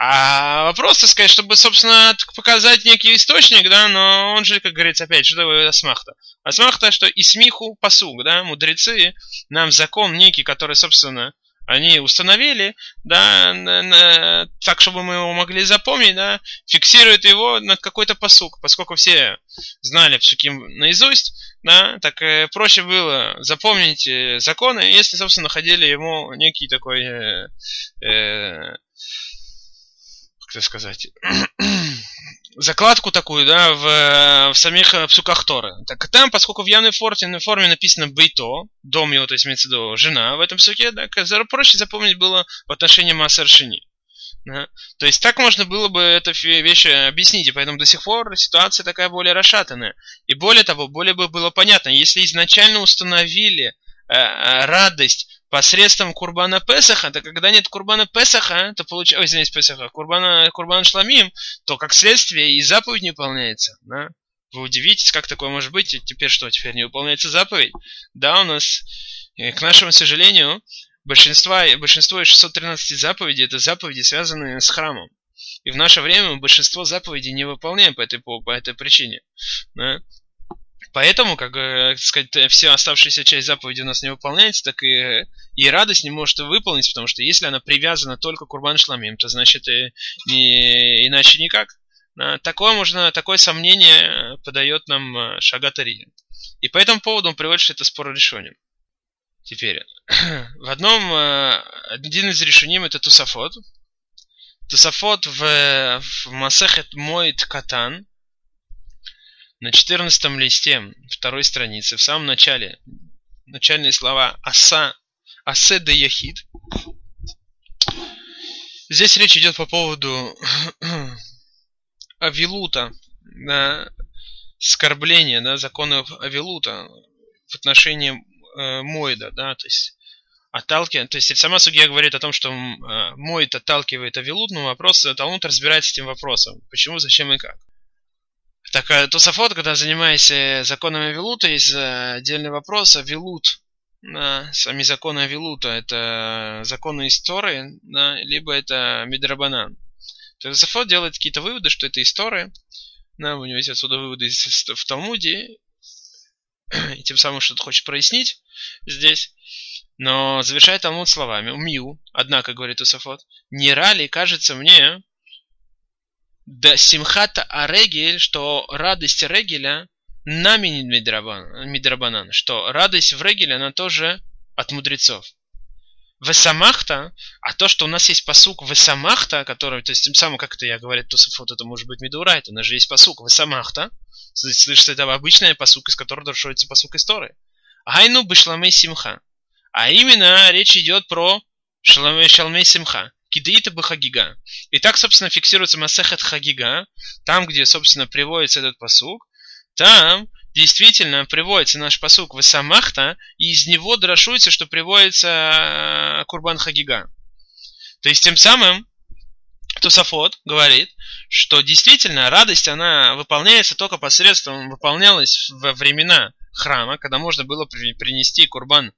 А вопрос, так сказать, чтобы, собственно, показать некий источник, да, но он же, как говорится, опять, что такое асмахта? Асмахта, что исмиху пасук, да, мудрецы нам закон некий, который, собственно, они установили, да, так, чтобы мы его могли запомнить, да, фиксируют его над какой-то пасук, поскольку все знали псуким наизусть, да, так проще было запомнить законы, если, собственно, находили ему некий такой, как сказать, закладку такую, да, в самих псуках Торы. Так там, поскольку в явной форме написано бейто, дом его, то есть имеется в виду жена в этом псуке, да, проще запомнить было в отношении Маасер Шини. Да? То есть так можно было бы эту вещь объяснить, и поэтому до сих пор ситуация такая более расшатанная. И более того, более бы было понятно, если изначально установили радость посредством Курбана Песаха, то когда нет Курбана Песаха, то получается, извиняюсь, Песаха, Курбан Шламим, то как следствие и заповедь не выполняется. Да? Вы удивитесь, как такое может быть, и теперь что, теперь не выполняется заповедь? Да, у нас, к нашему сожалению, большинство из 613 заповедей это заповеди, связанные с храмом. И в наше время мы большинство заповедей не выполняем по этой причине. Да? Поэтому, как сказать, вся оставшаяся часть заповедей у нас не выполняется, так и радость не может выполнить, потому что если она привязана только к Курбан Шламим, то значит иначе никак. Такое сомнение подает нам Шагат Ария. И по этому поводу он приводит, что это спор решением. Теперь, один из решений это Тосафот. Тосафот в Масехет Моид Катан, на 14 листе второй страницы, в самом начале, начальные слова Асе де Яхид. Здесь речь идет по поводу Авилута, да, оскорбления, да, законов Авилута в отношении Моида, да, то есть сама судья говорит о том, что Моид отталкивает Авилут, но Талмуд разбирается с этим вопросом. Почему, зачем и как. Так, Тосафот, когда занимаясь законами Авилута, есть отдельный вопрос. Авилут, сами законы Авилута, это законы из Торы, либо это Мидрабанан. Тосафот делает какие-то выводы, что это из Торы. У него есть отсюда выводы в Талмуде. И тем самым что-то хочет прояснить здесь. Но завершает Талмуд словами. Умию, однако, говорит Тосафот, не рали, кажется мне, да симхата арегель, что радость регеля нами мидрабанан, что радость в регеле, она тоже от мудрецов. Весамахта, а то, что у нас есть пасук Весамахта, который, то есть тем самым, как это я говорю, Тосафот, это может быть Мидурайт, у нас же есть пасук Весамахта, слышится, это обычный пасук, из которого дошуется пасук из Торы. Гайну бешламей симха. А именно речь идет про шалмей симха. Кидеита бы хагига. И так, собственно, фиксируется Масехет Хагига, там, где, собственно, приводится этот пасук, там действительно приводится наш пасук Весамахта, и из него дрошуется, что приводится Курбан Хагига. То есть, тем самым, Тосафот говорит, что действительно радость, она выполняется только выполнялась во времена храма, когда можно было принести Курбан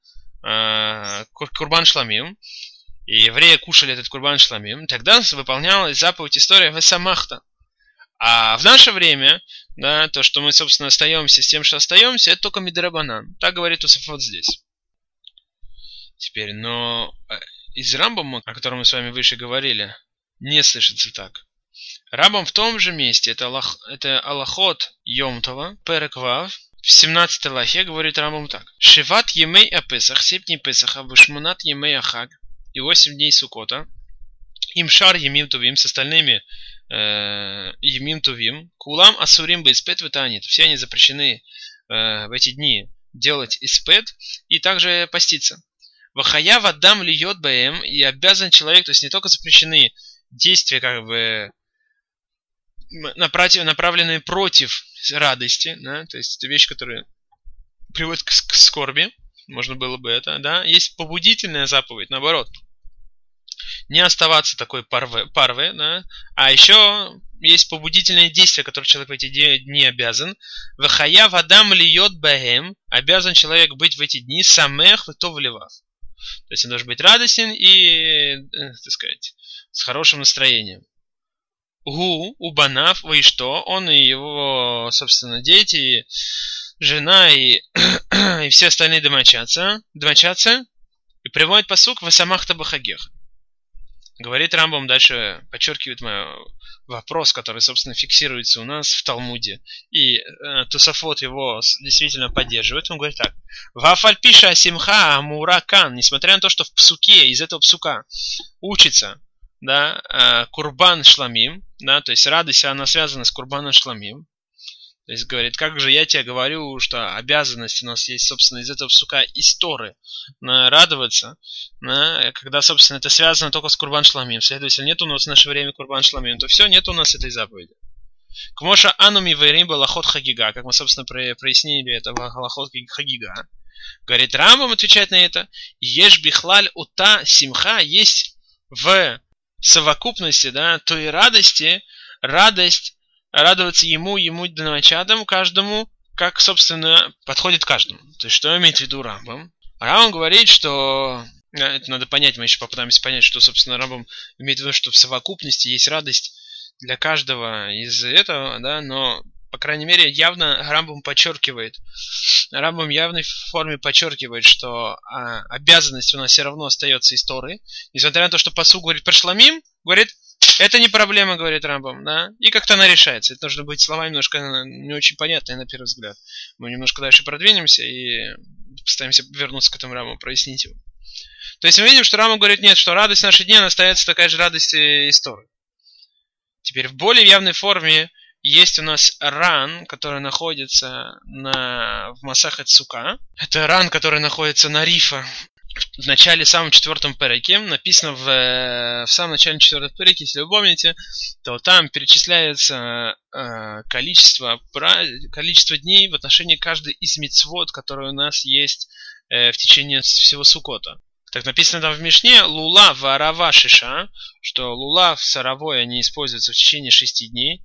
Шламим, и евреи кушали этот Курбан Шламим, тогда выполнялась заповедь история Весамахта. А в наше время, да, то, что мы, собственно, остаемся с тем, что остаемся, это только Мидрабанан. Так говорит Тосафот здесь. Теперь, но из Рамбама, о котором мы с вами выше говорили, не слышится так. Рамбам в том же месте, это Алахот Йомтова, Перек Вав, в 17 лахе говорит Рамбам так. Шиват емей апесах, 7 дней Песаха, вышмунат емей ахаг, и 8 дней Сукота, имшар емим тувим, с остальными емим тувим, кулам асурим бейспет витанит, все они запрещены в эти дни делать испет и также поститься. Вахая вадам льет бэм, и обязан человек, то есть не только запрещены действия, как бы направленные против радости, да, то есть это вещь, которая приводит к скорби, можно было бы это, да, есть побудительная заповедь, наоборот, не оставаться такой парвы, да, а еще есть побудительное действие, которое человек в эти дни обязан. Вахая вадам льет бэм, обязан человек быть в эти дни самех витов левав. То есть он должен быть радостен и, так сказать, с хорошим настроением. Убанав, и что? Он и его, собственно, дети, жена и все остальные домочадцы, и приводит пасук Весамахта бахагех. Говорит Рамбам, дальше подчеркивает мой вопрос, который, собственно, фиксируется у нас в Талмуде. И Тосафот его действительно поддерживает. Он говорит так. Вафальпиша симха амуракан. Несмотря на то, что в псуке, из этого псука учится, да, Курбан Шламим, да, то есть радость, она связана с Курбаном Шламим. То есть говорит, как же я тебе говорю, что обязанность у нас есть, собственно, из этого псука из Торы радоваться, когда, собственно, это связано только с Курбан Шламим. Следовательно, нет у нас в наше время Курбан Шламим, то все, нет у нас этой заповеди. Кмоша ануми вейримба лахот хагига, как мы, собственно, прояснили это лахот хагига. Говорит, Рамбам отвечает на это, еш бихлаль ута симха, есть в совокупности, да, той радости, радоваться ему домочадам, каждому, как, собственно, подходит каждому. То есть, что имеет в виду Рамбам? Рамбам говорит, что... Это надо понять, мы еще попытаемся понять, что, собственно, Рамбам имеет в виду, что в совокупности есть радость для каждого из этого, да, но, по крайней мере, явно Рамбам в явной форме подчеркивает, что обязанность у нас все равно остается из Торы, несмотря на то, что пасук говорит про Шламим, говорит, это не проблема, говорит Рамбам, да, и как-то она решается. Это нужно быть словами немножко не очень понятные на первый взгляд. Мы немножко дальше продвинемся и постараемся вернуться к этому Рамбаму, прояснить его. То есть мы видим, что Рамбам говорит, нет, что радость в наши дни, она остается такая же радость из Торы. Теперь в более явной форме есть у нас ран, который находится в Масахет Сука. Это ран, который находится на Рифа. В начале, самом 4 переке, написано в самом начале 4 переке, если вы помните, то там перечисляется количество дней в отношении каждой из мицвот, которые у нас есть в течение всего Суккота. Так написано там в Мишне, лула варава шиша, что лулав с аравой они используются в течение 6 дней.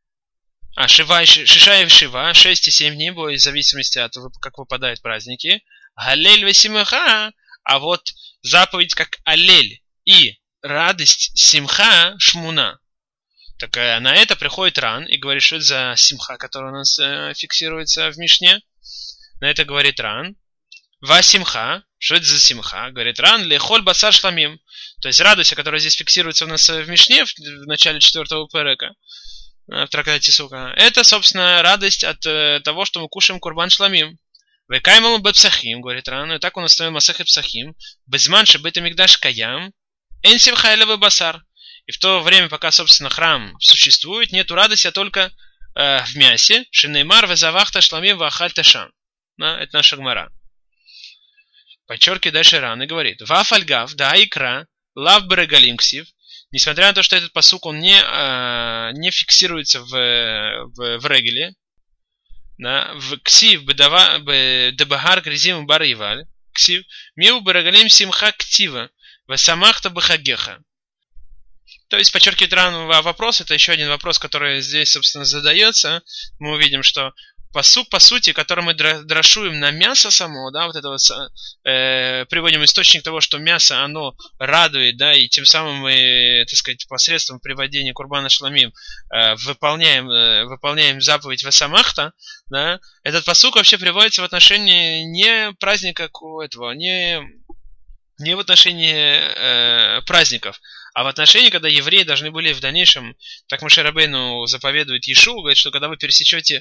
Шиша и шива, 6 и 7 дней, в зависимости от как выпадают праздники. Галель весимха, а вот заповедь как алель и радость симха шмуна. Так на это приходит Ран и говорит, что это за симха, которая у нас фиксируется в Мишне. На это говорит Ран. Ва симха, что это за симха? Говорит Ран, лехоль басар шламим. То есть радость, которая здесь фиксируется у нас в Мишне, в начале 4 перека, в трактате Сука, это, собственно, радость от того, что мы кушаем курбан шламим. Векаймал бепсахим, говорит Ран, и так он оставил масахи псахим, безманши бетамикдаш каям, энсим хайлевый басар. И в то время, пока, собственно, храм существует, нету радости, а только в мясе. Шинеймар везавахта шламим вахаль ташам. Это наша гмара. Подчеркивает дальше Ран и говорит, вафальгав, да икра, лав берегалим ксив. Несмотря на то, что этот пасук, он не фиксируется в регеле, да, в ксив дебагар гризим бариваль, ксив миу берегалим симха ктива, васамахта бахагеха. То есть, подчеркивает Ран вопрос, это еще один вопрос, который здесь, собственно, задается. Мы увидим, что пасук, по сути, который мы дрошуем на мясо само, да, вот это вот, приводим источник того, что мясо, оно радует, да, и тем самым мы, так сказать, посредством приводения курбана шламим выполняем заповедь васамахта, да, этот пасук вообще приводится в отношении не праздника этого, не в отношении праздников, а в отношении, когда евреи должны были в дальнейшем, так Моше Рабейну заповедует Иешуа, говорит, что когда вы пересечете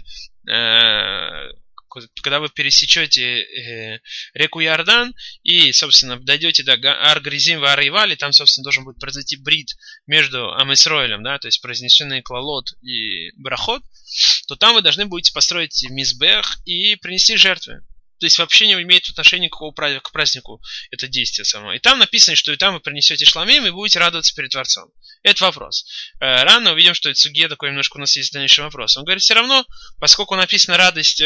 реку Иордан и, собственно, дойдете до Ар-Гризим в Ар-Ивале, там, собственно, должен будет произойти брит между Ам-Исроэлем, да, то есть произнесенный клалот и брахот, то там вы должны будете построить мизбех и принести жертвы. То есть вообще не имеет отношения к празднику это действие само. И там написано, что и там вы принесете шламим и будете радоваться перед Творцом. Это вопрос. Рано увидим, что это сугья такой немножко у нас есть дальнейший вопрос. Он говорит, все равно, поскольку написано радость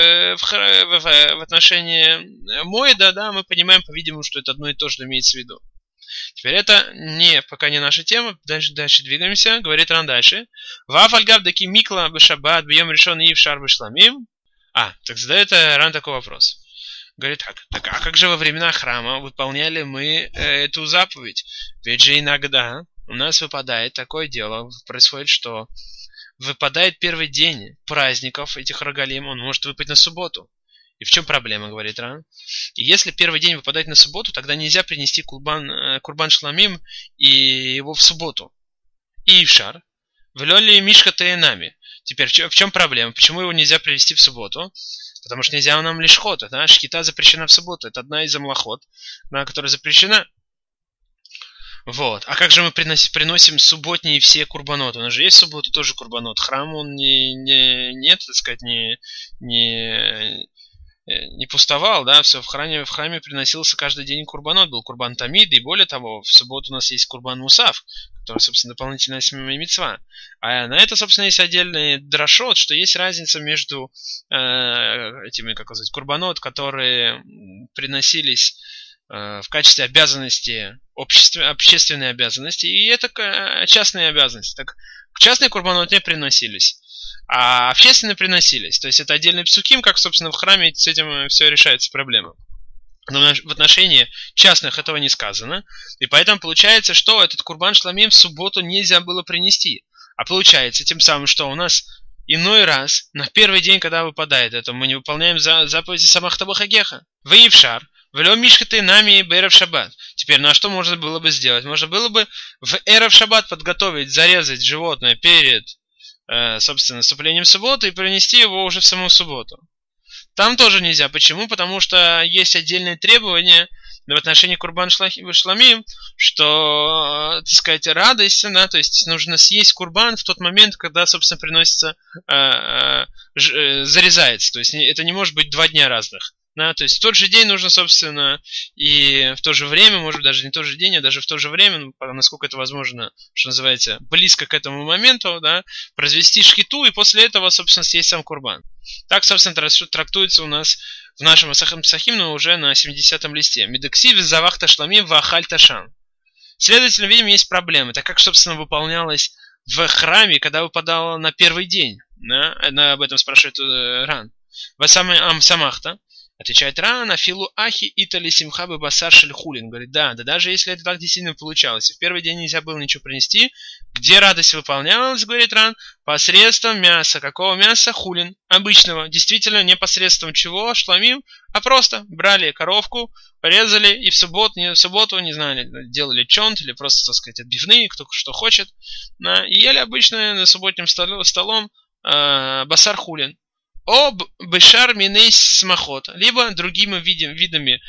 в отношении Моэда, да, мы понимаем, по-видимому, что это одно и то же имеется в виду. Теперь это пока не наша тема. Дальше двигаемся. Говорит Ран дальше. Ваф альгав даки микла бешаббат бьем решен ив шар бешламим. Так задает Ран такой вопрос. Говорит так, а как же во времена храма выполняли мы эту заповедь? Ведь же иногда у нас выпадает такое дело, происходит, что выпадает первый день праздников этих рогалим, он может выпасть на субботу. И в чем проблема, говорит Ран? И если первый день выпадает на субботу, тогда нельзя принести курбан шламим и его в субботу. И в шар. Влёли мишка таинами. Теперь в чем проблема? Почему его нельзя привести в субботу? Потому что нельзя нам лишхота, да? Шхита запрещена в субботу. Это одна из амлахот, которая запрещена. Вот. А как же мы приносим субботние все курбанот? У нас же есть в субботу тоже курбанот. Храм, он нет, так сказать, не, не пустовал, да, все в храме приносился каждый день курбанот, был курбан тамид, и более того, в субботу у нас есть курбан мусав, который, собственно, дополнительная мицва. А на это, собственно, есть отдельный дрошот, что есть разница между этими, как сказать, курбанот, которые приносились в качестве обязанности, общественной обязанности, и это частные обязанности. Так, частные курбанот не приносились, а общественно приносились. То есть это отдельный псуким, как, собственно, в храме с этим все решается проблема. Но в отношении частных этого не сказано. И поэтому получается, что этот курбан шламим в субботу нельзя было принести. А получается тем самым, что у нас иной раз, на первый день, когда выпадает это, мы не выполняем заповеди самахта бахагеха. Ваившар. Влё мишхаты нами бэрав шаббат. Теперь, ну а что можно было бы сделать? Можно было бы в эрав шаббат подготовить, зарезать животное перед собственно, наступлением субботы и принести его уже в саму субботу. Там тоже нельзя. Почему? Потому что есть отдельные требования в отношении курбан шламим, что, так сказать, радость, да, то есть нужно съесть курбан в тот момент, когда, собственно, приносится, зарезается. То есть это не может быть 2 дня разных. Да, то есть в тот же день нужно, собственно, и в то же время, может быть, даже не в тот же день, а даже в то же время, ну, насколько это возможно, что называется, близко к этому моменту, да, произвести шхиту и после этого, собственно, съесть сам курбан. Так, собственно, трактуется у нас в нашем Псахим, но уже на 70-м листе. Медексив завах ташламим вахаль ташан. Следовательно, видим, есть проблемы. Так как, собственно, выполнялось в храме, когда выпадало на первый день. Да? Об этом спрашивает Ран. Васамай ам самахта. Отвечает Ран, афилу ахи итали симхабы басар шельхулин. Говорит, да, даже если это так действительно получалось. И в первый день нельзя было ничего принести. Где радость выполнялась, говорит Ран, посредством мяса. Какого мяса? Хулин. Обычного. Действительно, не посредством чего? Шламим. А просто брали коровку, порезали и в субботу, не знаю, делали чонт или просто, так сказать, отбивные, кто что хочет. И ели обычно на субботним столом басар хулин. Об бешар миней смахот, либо другими видами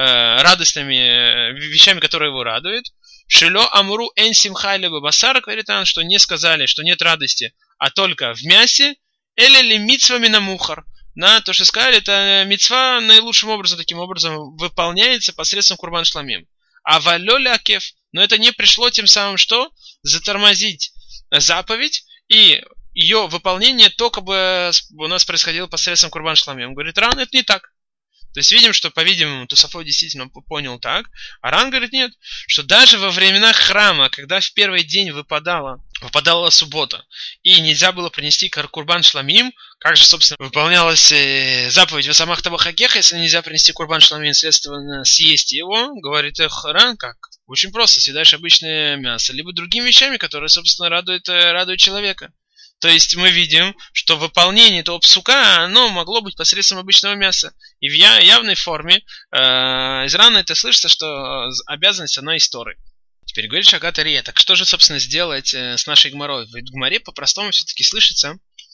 радостными вещами, которые его радуют. Шило амру эн симха либо басар, говорит он, что не сказали, что нет радости, а только в мясе. Или ли митцвами на мухар. Да, то, что сказали, это митцва наилучшим образом, таким образом выполняется посредством курбан шламим. А валёля кеф, но это не пришло тем самым, что затормозить заповедь и ее выполнение только бы у нас происходило посредством курбан шламим. Он говорит, Ран, это не так. То есть видим, что, по-видимому, Тосафот действительно понял так, а Ран говорит нет, что даже во времена храма, когда в первый день выпадала суббота, и нельзя было принести курбан шламим, как же, собственно, выполнялась заповедь Васамах Табахакеха, если нельзя принести курбан шламим, следственно, съесть его, говорит Ран, как? Очень просто, съедаешь обычное мясо, либо другими вещами, которые, собственно, радуют человека. То есть мы видим, что выполнение этого псука, оно могло быть посредством обычного мяса. И в явной форме из Рана это слышится, что обязанность она из Торы. Теперь говорит Шагат Ария. Так что же, собственно, сделать с нашей Гмарой? В Гмаре по-простому все-таки слышится.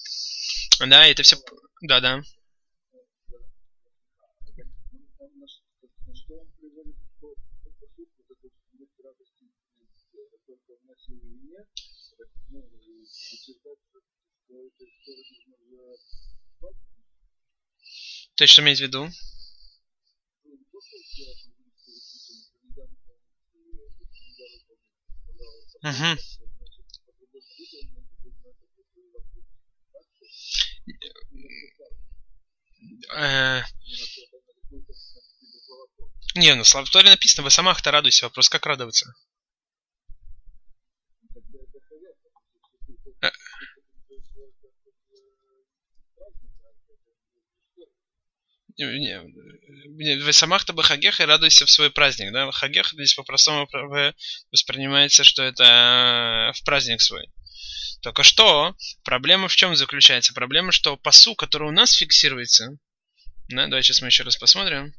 Да, это все... Да. То есть, что иметь в виду? Угу. Не, ну в Торе написано, вы самах-то радуйся. Вопрос, как радоваться? Вы самах-то бы хагех и радуйся в свой праздник, да? Хагех здесь по-простому воспринимается, что это в праздник свой. Только что проблема в чем заключается? Проблема, что пасу, который у нас фиксируется, да, давай сейчас мы еще раз посмотрим.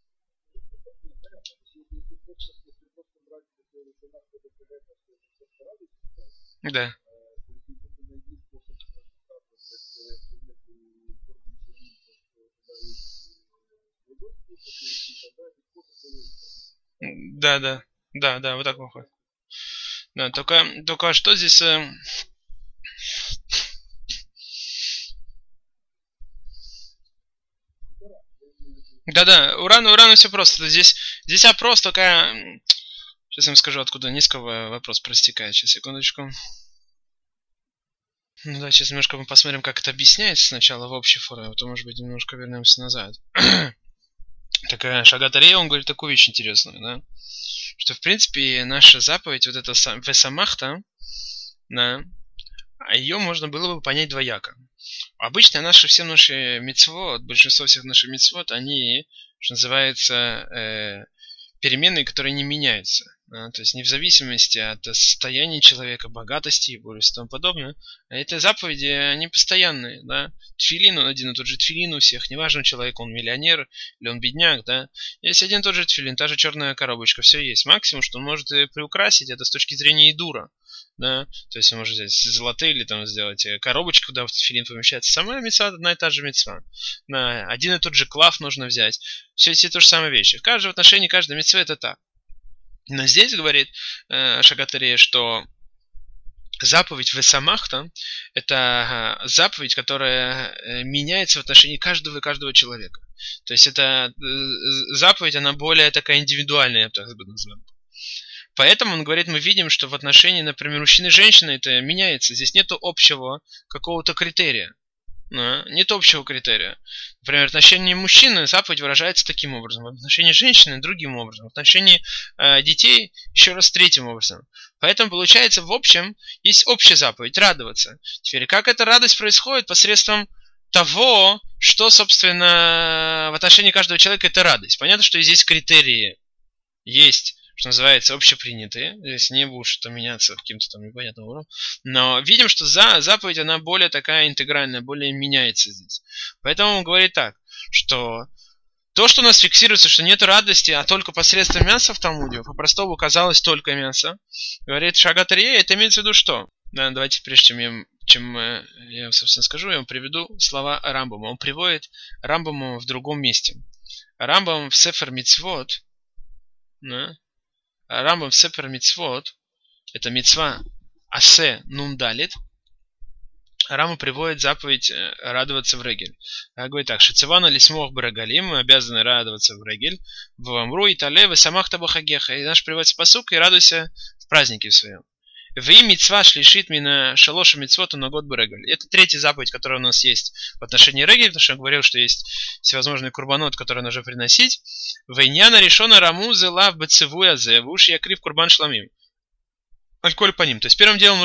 Да. Да, вот так выходит. Да, только что здесь... Да-да, урану все просто. Здесь опрос такая... Сейчас я вам скажу, откуда низкого вопрос проистекает. Сейчас, секундочку. Ну да, сейчас немножко мы посмотрим, как это объясняется сначала в общей форме, а потом, может быть, немножко вернемся назад. Такая Шагат Арье, он говорит такую вещь интересную, да? Что, в принципе, наша заповедь, вот эта Весамахта, да, ее можно было бы понять двояко. Обычно все наши мицвот, большинство всех наших мицвот, они, что называется, переменные, которые не меняются. Да? То есть не в зависимости от состояния человека, богатости его и тому подобное. А эти заповеди, они постоянные. Да? Тфилин, он один и тот же тфилин у всех. Неважно, человек, он миллионер или он бедняк. Да? Есть один и тот же тфилин, та же черная коробочка, все есть. Максимум, что он может приукрасить, это с точки зрения идура. Да? То есть он может взять золотые или там сделать коробочку, куда в тфилин помещается. Самая мицва одна и та же мицва. Да? Один и тот же клав нужно взять. Все те то же самые вещи. В отношении каждой мицвы это так. Но здесь говорит Шагат Арье, что заповедь Весамахта – это заповедь, которая меняется в отношении каждого человека. То есть это заповедь, она более такая индивидуальная, я бы так назвал. Поэтому, он говорит, мы видим, что в отношении, например, мужчины и женщины это меняется. Здесь нет общего какого-то критерия. Нет общего критерия. Например, в отношении мужчины заповедь выражается таким образом, в отношении женщины другим образом, в отношении детей еще раз третьим образом. Поэтому получается, в общем, есть общая заповедь – радоваться. Теперь, как эта радость происходит? Посредством того, что, собственно, в отношении каждого человека это радость. Понятно, что здесь критерии есть, что называется, общепринятые. Здесь не будет что-то меняться каким-то там непонятным образом. Но видим, что заповедь, она более такая интегральная, более меняется здесь. Поэтому он говорит так, что то, что у нас фиксируется, что нет радости, а только посредством мяса в Талмуде, по-простому казалось только мясо, говорит Шагат Арье, это имеется в виду что? Да, давайте, прежде чем я, собственно, скажу, я вам приведу слова Рамбама. Он приводит Рамбама в другом месте. Рамбам в Сефер Мицвот, да, Рамбам в Сефер Мицвот, это мицва Асе Нун Далит, Рамбам приводит заповедь радоваться в Регель. Говорит так, Шицевана лисмох брагалим, мы обязаны радоваться в Регель, в Амру и Тале, самах табахагеха. И наш приводится пасук, и радуйся в празднике своем. В мицва шлишит мина шалоша мицвоту на год брегель. Это третья заповедь, которая у нас есть в отношении Регель, потому что я говорил, что есть всевозможные курбанот, которые нужно приносить. Вейняна решена раму зела в бецевуя зе, в уши якрив курбан шламим. Альколь по ним. То есть первым делом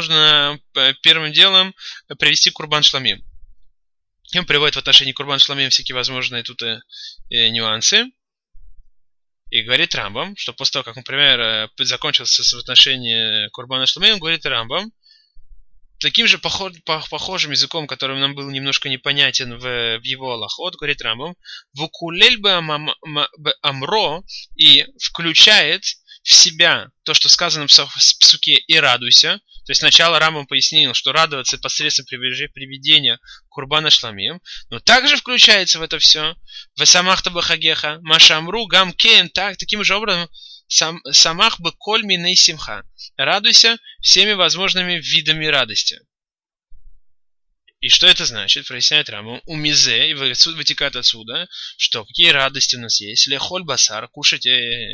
привести курбан шламим. И он приводит в отношении курбан шламим всякие возможные тут нюансы. И говорит Рамбам, что после того, как, например, закончился в отношении Курбана Шламим, говорит Рамбам, таким же похожим языком, который нам был немножко непонятен в его алахот, говорит Рамбам, «Вукулель бы амро» и включает в себя то, что сказано в псуке «и радуйся». То есть сначала Рамбам пояснил, что радоваться посредством приведения Курбана Шламим, но также включается в это все «Весамах табахагеха», «Машамру гам кен», так, таким же образом «Самах бы коль миней симха». Радуйся всеми возможными видами радости. И что это значит? Проясняет Рамбам. У мизе, и вытекает отсюда, что какие радости у нас есть. Лехоль басар, кушать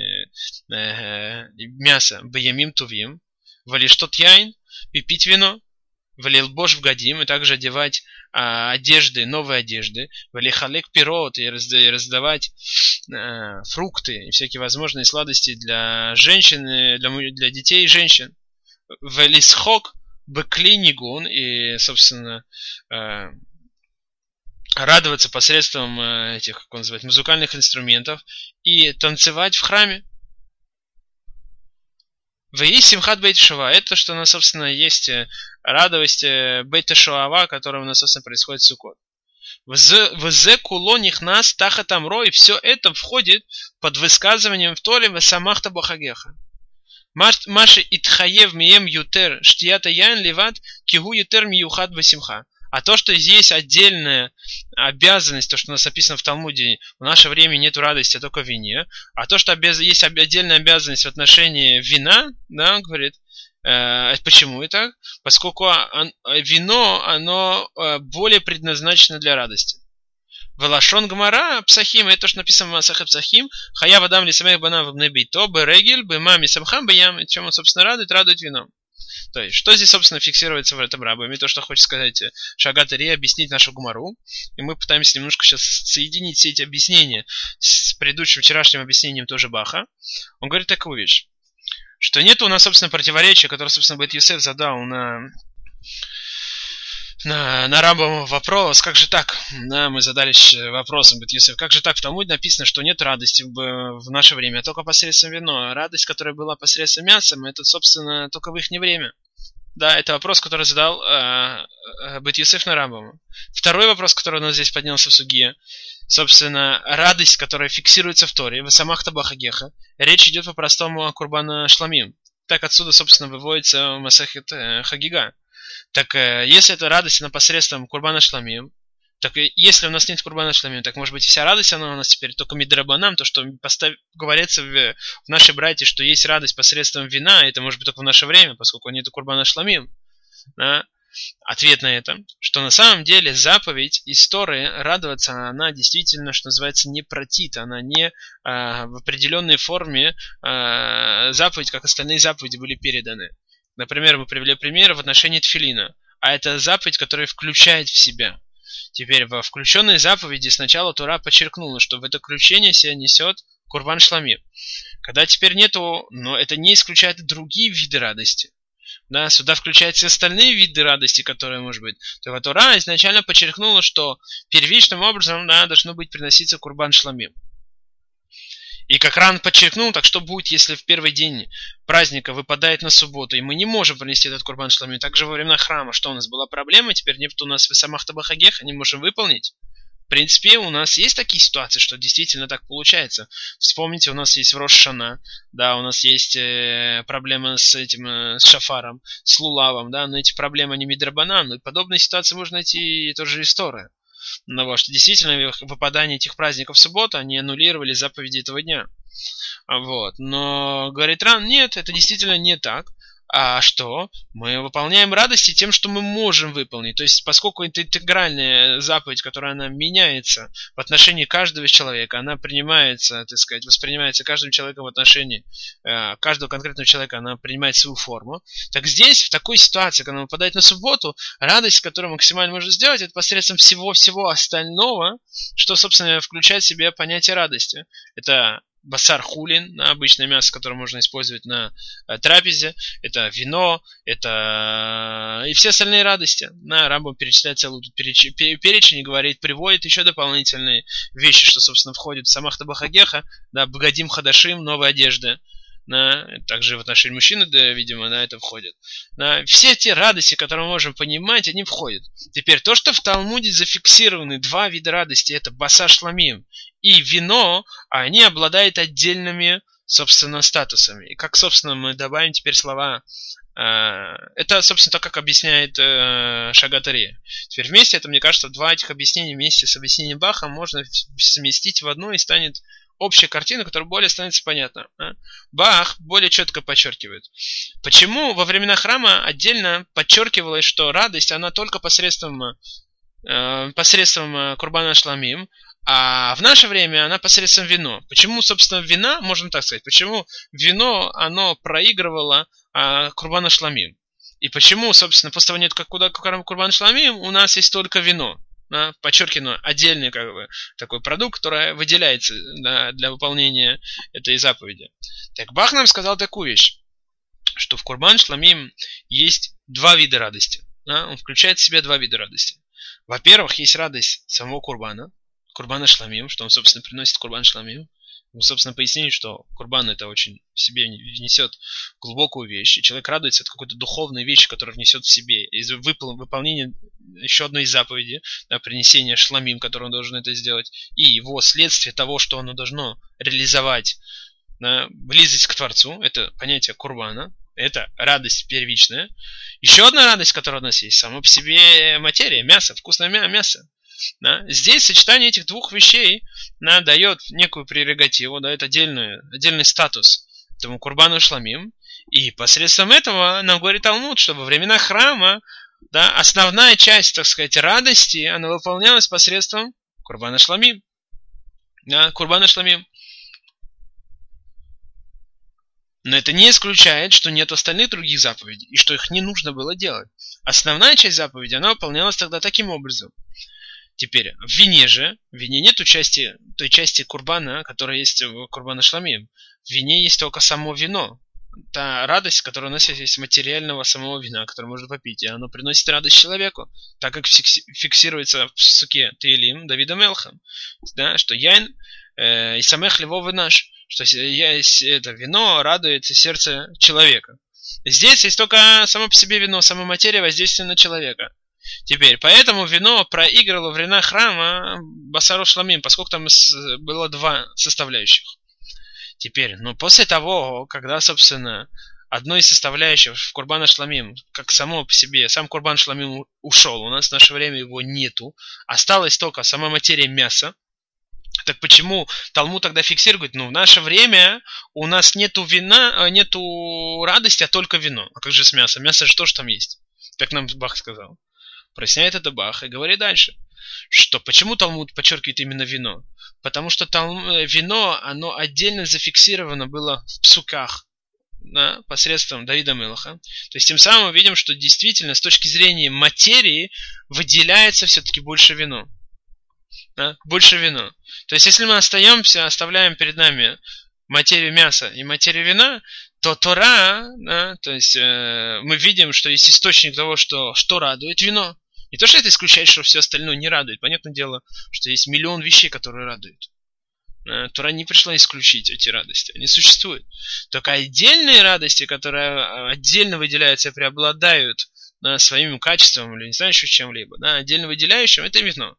мясо, баямим тувим, валиштот яйн, и пить вино, валилбош в гадим, и также одевать одежды, новые одежды, валихалек пирот, и раздавать фрукты, и всякие возможные сладости для женщин, для детей и женщин. Валисхок бэклинигун, и, собственно, радоваться посредством этих, как он называет, музыкальных инструментов, и танцевать в храме. В Симхат Бейт Шова, это что у нас, собственно, есть радость Бейт Шоава, которая у нас, собственно, происходит в Суккот. В зе куло нихнас тахат амро, и все это входит под высказыванием в Торе «Весамахта бахагеха». Маши итхаев мием ютер штията ян ливат кигу ютер миюхат басимха. А то, что здесь отдельная обязанность, то, что у нас написано в Талмуде, в наше время нет радости, а только в вине. А то, что есть отдельная обязанность в отношении вина, да, он говорит, Почему это? Поскольку вино, оно более предназначено для радости. Велашон Гмара, Псахим, это то, что написано в Масахе Псахим, Хаяв Адам Лисамех Банам Вабнебито, Берегель, Бемами Самхам Баям, чем он, собственно, радует вином. То есть, что здесь, собственно, фиксируется в этом рабе? То, что хочет сказать Шагат Ари, объяснить нашу Гмару. И мы пытаемся немножко сейчас соединить все эти объяснения с предыдущим вчерашним объяснением тоже Баха. Он говорит такую вещь, что нет у нас, собственно, противоречия, которое, собственно, Бет Йосеф задал на Рамбам вопрос, как же так? Да, мы задались вопросом, Бет Йосеф, как же так? В Талмуде написано, что нет радости в наше время, только посредством вина. Радость, которая была посредством мяса, это, собственно, только в их время. Да, это вопрос, который задал Бет Йосеф на Рамбаму. Второй вопрос, который у нас здесь поднялся в суге, собственно, радость, которая фиксируется в Торе, в Самахта Бахагеха, речь идет по-простому о Курбана Шламим. Так отсюда, собственно, выводится Масахет Хагига. Так, если эта радость, она посредством Курбана Шламим, так если у нас нет Курбана Шламим, так может быть вся радость, она у нас теперь только Мидрабанам, то, что говорится в нашей братье, что есть радость посредством вина, это может быть только в наше время, поскольку нет Курбана Шламим. Да? Ответ на это, что на самом деле заповедь из Торы радоваться, она действительно, что называется, не протит, она не в определенной форме заповедь, как остальные заповеди были переданы. Например, мы привели пример в отношении тфилина, а это заповедь, которая включает в себя. Теперь во включенной заповеди сначала Тора подчеркнула, что в это включение себя несет Курбан Шламим. Когда теперь нету, но это не исключает другие виды радости. Да, сюда включаются остальные виды радости, которые может быть. То Тора изначально подчеркнула, что первичным образом должно быть приноситься Курбан Шламим. И как Ран подчеркнул, так что будет, если в первый день праздника выпадает на субботу, и мы не можем принести этот Курбан Шламим. Также во времена храма, что у нас была проблема, теперь нет у нас в Самахта Бахагеха, не можем выполнить. В принципе, у нас есть такие ситуации, что действительно так получается. Вспомните, у нас есть в Рош Шана, да, у нас есть проблема с этим, с шафаром, с лулавом, да, но эти проблемы не мидрабанан, но подобные ситуации можно найти тоже из Торы. Но что действительно выпадание этих праздников в субботу, они аннулировали заповеди этого дня. Вот. Но, говорит Ран, нет, это действительно не так. А что? Мы выполняем радости тем, что мы можем выполнить. То есть, поскольку это интегральная заповедь, которая она меняется в отношении каждого человека, она принимается, так сказать, воспринимается каждым человеком в отношении каждого конкретного человека, она принимает свою форму. Так здесь, в такой ситуации, когда она выпадает на субботу, радость, которую максимально можно сделать, это посредством всего остального, что, собственно, включает в себя понятие радости. Это басар хулин, обычное мясо, которое можно использовать на трапезе, это вино, это и все остальные радости. Рамбам перечисляет целую перечень и говорит, приводит еще дополнительные вещи, что, собственно, входит в Самахта Бахагеха, да, бгадим хадашим, новая одежда. Также в отношении мужчины, да, видимо, это входит. Все те радости, которые мы можем понимать, они входят. Теперь то, что в Талмуде зафиксированы два вида радости, это басар шламим и вино, они обладают отдельными, собственно, статусами. И как, собственно, мы добавим теперь слова, это, собственно, то, как объясняет Шагат Ари. Теперь вместе, это, мне кажется, два этих объяснения вместе с объяснением Баха можно совместить в одно и станет общая картина, которая более становится понятна. Бах более четко подчеркивает. Почему во времена храма отдельно подчеркивалось, что радость, она только посредством Курбана Шламим, а в наше время она посредством вино. Почему, собственно, вина, можно так сказать, почему вино, оно проигрывало Курбана Шламим? И почему, собственно, после того нет Курбан Шламим, у нас есть только вино. Подчеркну, отдельный такой продукт, который выделяется для выполнения этой заповеди. Так Бах нам сказал такую вещь, что в Курбан Шламим есть два вида радости. Он включает в себя два вида радости. Во-первых, есть радость самого Курбана Шламим, что он, собственно, приносит Курбан Шламим. Ну, собственно, пояснить, что Курбан это очень в себе внесет глубокую вещь, и человек радуется от какой-то духовной вещи, которая внесет в себе из выполнения еще одной из заповедей, принесения шламим, который он должен это сделать, и его следствие того, что оно должно реализовать, близость к Творцу, это понятие Курбана, это радость первичная. Еще одна радость, которая у нас есть, сама по себе материя, мясо, вкусное мясо. Здесь сочетание этих двух вещей дает некую прерогативу, дает отдельный статус этому Курбану Шламим. И посредством этого нам говорит Талмуд, что во времена храма, да, основная часть, так сказать, радости, она выполнялась посредством Курбана Шламим. Да, Курбана Шламим. Но это не исключает, что нет остальных других заповедей, и что их не нужно было делать. Основная часть заповедей, она выполнялась тогда таким образом. Теперь, в вине нет той части курбана, которая есть в Курбана Шламим. В вине есть только само вино. Та радость, которая у нас есть материального самого вина, которое можно попить. И оно приносит радость человеку, так как фиксируется в суке Теилим Давида Мелха, да, что яин и самех левовы наш, что это вино радует сердце человека. Здесь есть только само по себе вино, сама материя воздействия на человека. Теперь, поэтому вино проигрывало во времена храма Басару Шламим, поскольку там было два составляющих. Теперь, но после того, когда, собственно, одной из составляющих в Курбана Шламим, как само по себе, сам Курбан Шламим ушел, у нас в наше время его нету, осталась только сама материя мяса. Так почему Талмуд тогда фиксирует? В наше время у нас нету вина, нету радости, а только вино. А как же с мясом? Мясо что ж там есть? Как нам Бах сказал. Проясняет это Бах и говорит дальше, что почему Талмуд подчеркивает именно вино? Потому что вино, оно отдельно зафиксировано было в псуках, да, посредством Давида Мелаха. То есть тем самым мы видим, что действительно с точки зрения материи выделяется все-таки больше вино. Да, больше вино. То есть если мы оставляем перед нами материю мяса и материю вина, то Тора, да, то есть мы видим, что есть источник того, что радует вино. Не то, что это исключает, что все остальное не радует. Понятное дело, что есть миллион вещей, которые радуют. Тора не пришла исключить эти радости. Они существуют. Только отдельные радости, которые отдельно выделяются и преобладают своим качеством или не знаю еще чем-либо, да, отдельно выделяющим, это вино.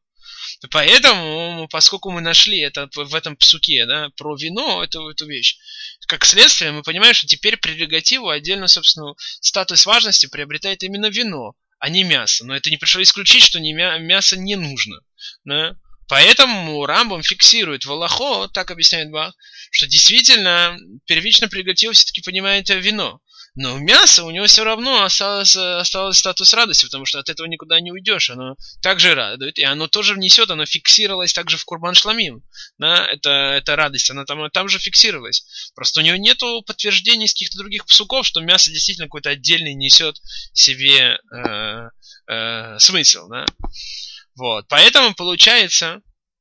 Поэтому, поскольку мы нашли это в этом псуке, да, про вино, эту вещь, как следствие, мы понимаем, что теперь прерогативу отдельно, собственно, статус важности приобретает именно вино, а не мясо. Но это не пришло исключить, что мясо не нужно. Да? Поэтому Рамбам фиксирует в Аллахо, так объясняет Бах, что действительно первично прерогативу все-таки понимает вино. Но мясо у него все равно осталось статус радости, потому что от этого никуда не уйдешь. Оно также радует, и оно тоже внесет, оно фиксировалось также в Курбан Шламим. Да, это радость, она там же фиксировалась. Просто у него нету подтверждений из каких-то других псуков, что мясо действительно какой-то отдельный несет себе смысл. Да? Вот. Поэтому получается,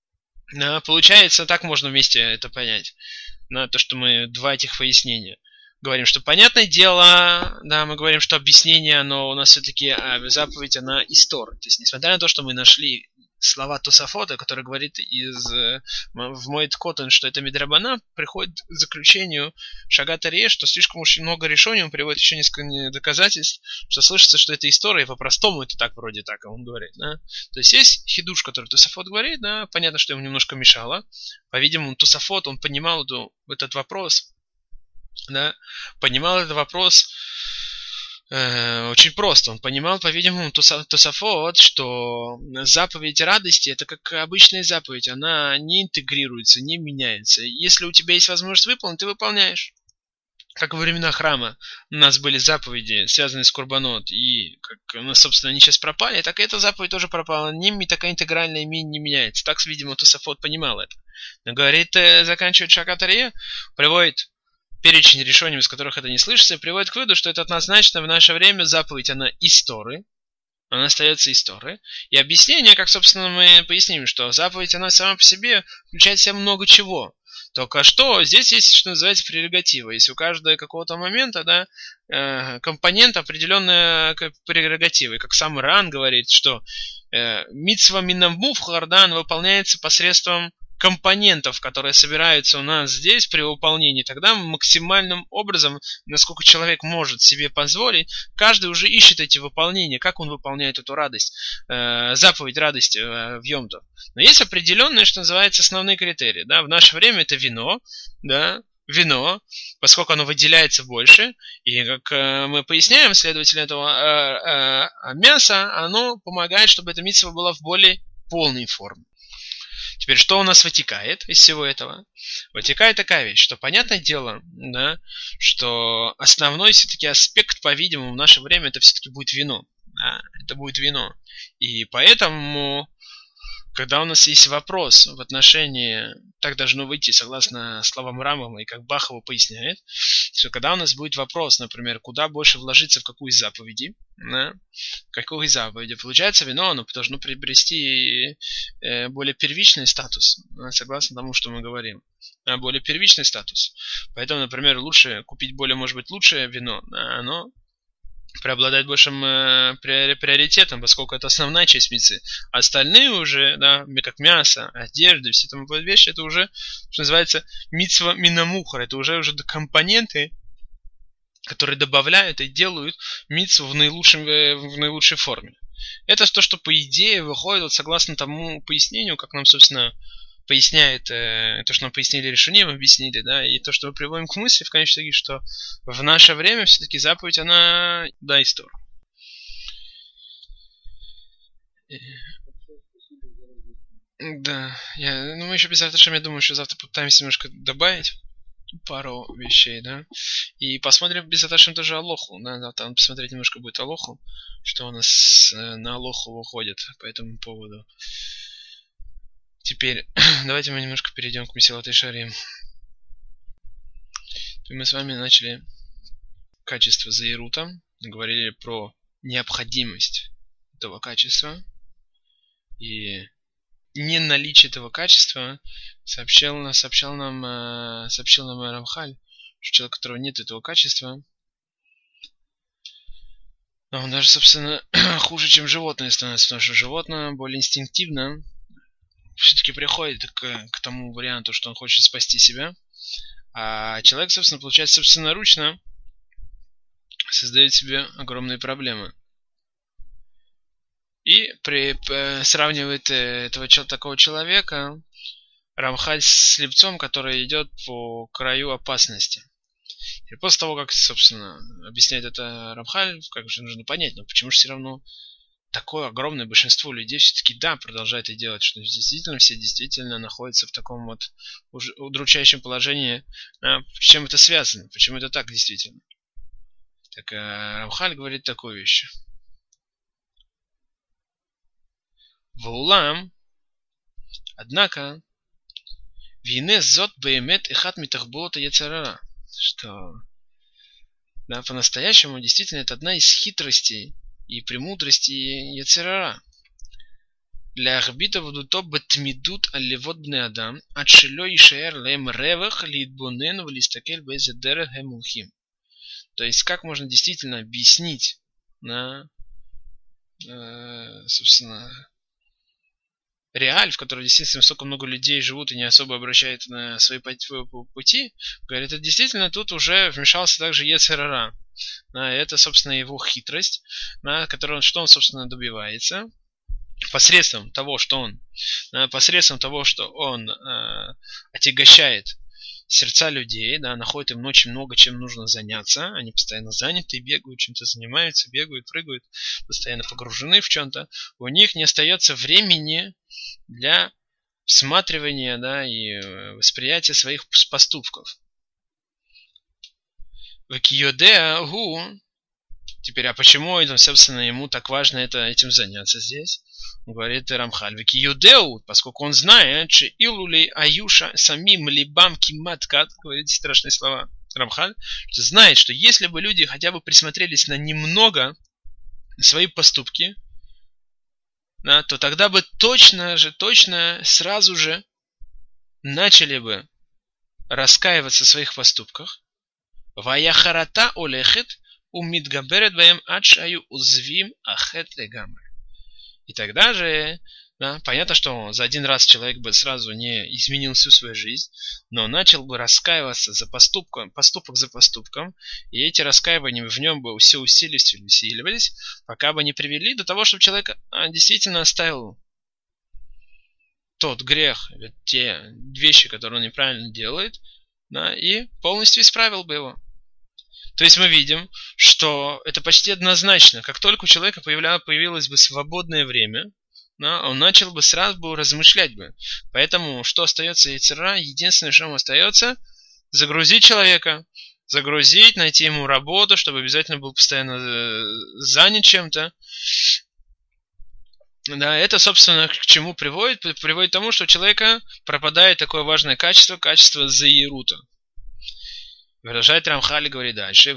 так можно вместе это понять. То, что мы два этих пояснения. Говорим, что понятное дело, да, мы говорим, что объяснение, оно у нас все-таки заповедь, она истор. То есть, несмотря на то, что мы нашли слова Тосафота, который говорит в Моэд Котон, что это Мидрабана, приходит к заключению Шагат Арье, что слишком уж много решений, он приводит еще несколько доказательств, что слышится, что это история, и по-простому это так, вроде так, он говорит, да. То есть есть хидуш, который Тосафот говорит, да, понятно, что ему немножко мешало. По-видимому, Тосафот, он понимал этот вопрос, да, понимал этот вопрос очень просто. Он понимал, по-видимому, Тосафот, что заповедь радости, это как обычная заповедь, она не интегрируется, не меняется. Если у тебя есть возможность выполнить, ты выполняешь. Как во времена храма у нас были заповеди, связанные с Курбанот, и как, собственно, они сейчас пропали, так и эта заповедь тоже пропала. Ними такая интегральная не меняется. Так, видимо, Тосафот понимал это. Но говорит, заканчивает Шагат Арье, приводит перечень решений, из которых это не слышится, приводит к выводу, что это однозначно в наше время заповедь, она из Торы, она остается из Торы. И объяснение, как, собственно, мы поясним, что заповедь, она сама по себе включает в себя много чего. Только что здесь есть, что называется, прерогатива. Есть у каждого какого-то момента, да, компонент определенной прерогативы. Как сам Ран говорит, что мицва минамбув хардан выполняется посредством компонентов, которые собираются у нас здесь при выполнении, тогда максимальным образом, насколько человек может себе позволить, каждый уже ищет эти выполнения, как он выполняет эту радость, заповедь радости в Йом-Тов. Но есть определенные, что называется, основные критерии. Да? В наше время это вино, да, поскольку оно выделяется больше, и как мы поясняем, следовательно, этого мяса, оно помогает, чтобы эта мицва была в более полной форме. Теперь, что у нас вытекает из всего этого? Вытекает такая вещь, что понятное дело, да, что основной все-таки аспект, по-видимому, в наше время это все-таки будет вино. Да, это будет вино. И поэтому, когда у нас есть вопрос в отношении, так должно выйти, согласно словам Рамбама, и как Бахова поясняет, что когда у нас будет вопрос, например, куда больше вложиться в какую из заповедей, да, какой заповеди, получается, вино, оно должно приобрести более первичный статус, согласно тому, что мы говорим, более первичный статус. Поэтому, например, лучше купить более, может быть, лучшее вино, оно преобладает большим приоритетом, поскольку это основная часть мицвы. А остальные уже, да, как мясо, одежда, все тому подобные вещи, это уже, что называется, мицва минамухар, это уже компоненты, которые добавляют и делают мицву в наилучшей форме. Это то, что по идее выходит вот согласно тому пояснению, как нам, собственно, поясняет то, что нам пояснили решением, объяснили, да, и то, что мы приводим к мысли, в конечном итоге, что в наше время все-таки заповедь, она, да, история. Да, мы еще без завтра, я думаю, что завтра попытаемся немножко добавить пару вещей, да, и посмотрим без Аташем тоже Алоху, да, там посмотреть немножко будет Алоху, что у нас на Алоху выходит по этому поводу. Теперь давайте мы немножко перейдем к Месилат Йешарим. Мы с вами начали качество Заирута, говорили про необходимость этого качества, и не наличие этого качества сообщил нам Рамхаль, что человек, у которого нет этого качества, он даже, собственно, хуже, чем животное становится, потому что животное более инстинктивно все-таки приходит к тому варианту, что он хочет спасти себя, а человек, собственно, получается, собственноручно создает себе огромные проблемы. И сравнивает такого человека Рамхаль с слепцом, который идет по краю опасности. И после того, как, собственно, объясняет это Рамхаль, как же нужно понять, но почему же все равно такое огромное большинство людей все-таки, да, продолжает это делать, что все действительно находятся в таком вот удручающем положении. С чем это связано? Почему это так действительно? Так Рамхаль говорит такую вещь. Ваулам, однако, вине зот беймет эхат митахболота яцерара, что, да, по-настоящему действительно это одна из хитростей и премудростей яцерара. Для арбита вдуто бетмидут аллевот бне адам, отшило ишеер лем ревах лидбонен влистакель безедера хемулхим. То есть, как можно действительно объяснить, собственно, реаль, в которой действительно столько много людей живут и не особо обращают на свои пути, говорит, это действительно тут уже вмешался также Йецер ара. Это, собственно, его хитрость, что он, собственно, добивается посредством того, что он отягощает сердца людей, да, находит им очень много чем нужно заняться, они постоянно заняты, бегают, чем-то занимаются, бегают, прыгают, постоянно погружены в чем-то, у них не остается времени для всматривания, да, и восприятия своих поступков. Теперь, а почему, собственно, ему так важно этим заняться здесь? Говорит Рамхаль, поскольку он знает, что илулей аюша самим либам киматкат, говорит страшные слова Рамхаль, что знает, что если бы люди хотя бы присмотрелись на немного свои поступки, да, то тогда бы точно сразу же начали бы раскаиваться в своих поступках. Ваяхарата олехет умидгаберет баем адшаю узвим ахет легамр. И тогда же, да, понятно, что за один раз человек бы сразу не изменил всю свою жизнь, но начал бы раскаиваться поступок за поступком, и эти раскаивания в нем бы все усиливались, пока бы не привели до того, чтобы человек действительно оставил тот грех, те вещи, которые он неправильно делает, да, и полностью исправил бы его. То есть мы видим, что это почти однозначно. Как только у человека появилось бы свободное время, да, он начал бы сразу бы размышлять бы. Поэтому, что остается йецер ара? Единственное, что ему остается, загрузить человека. Загрузить, найти ему работу, чтобы обязательно был постоянно занят чем-то. Да, это, собственно, к чему приводит? Приводит к тому, что у человека пропадает такое важное качество, качество заирута. Выражает Рамхаль, говорит дальше,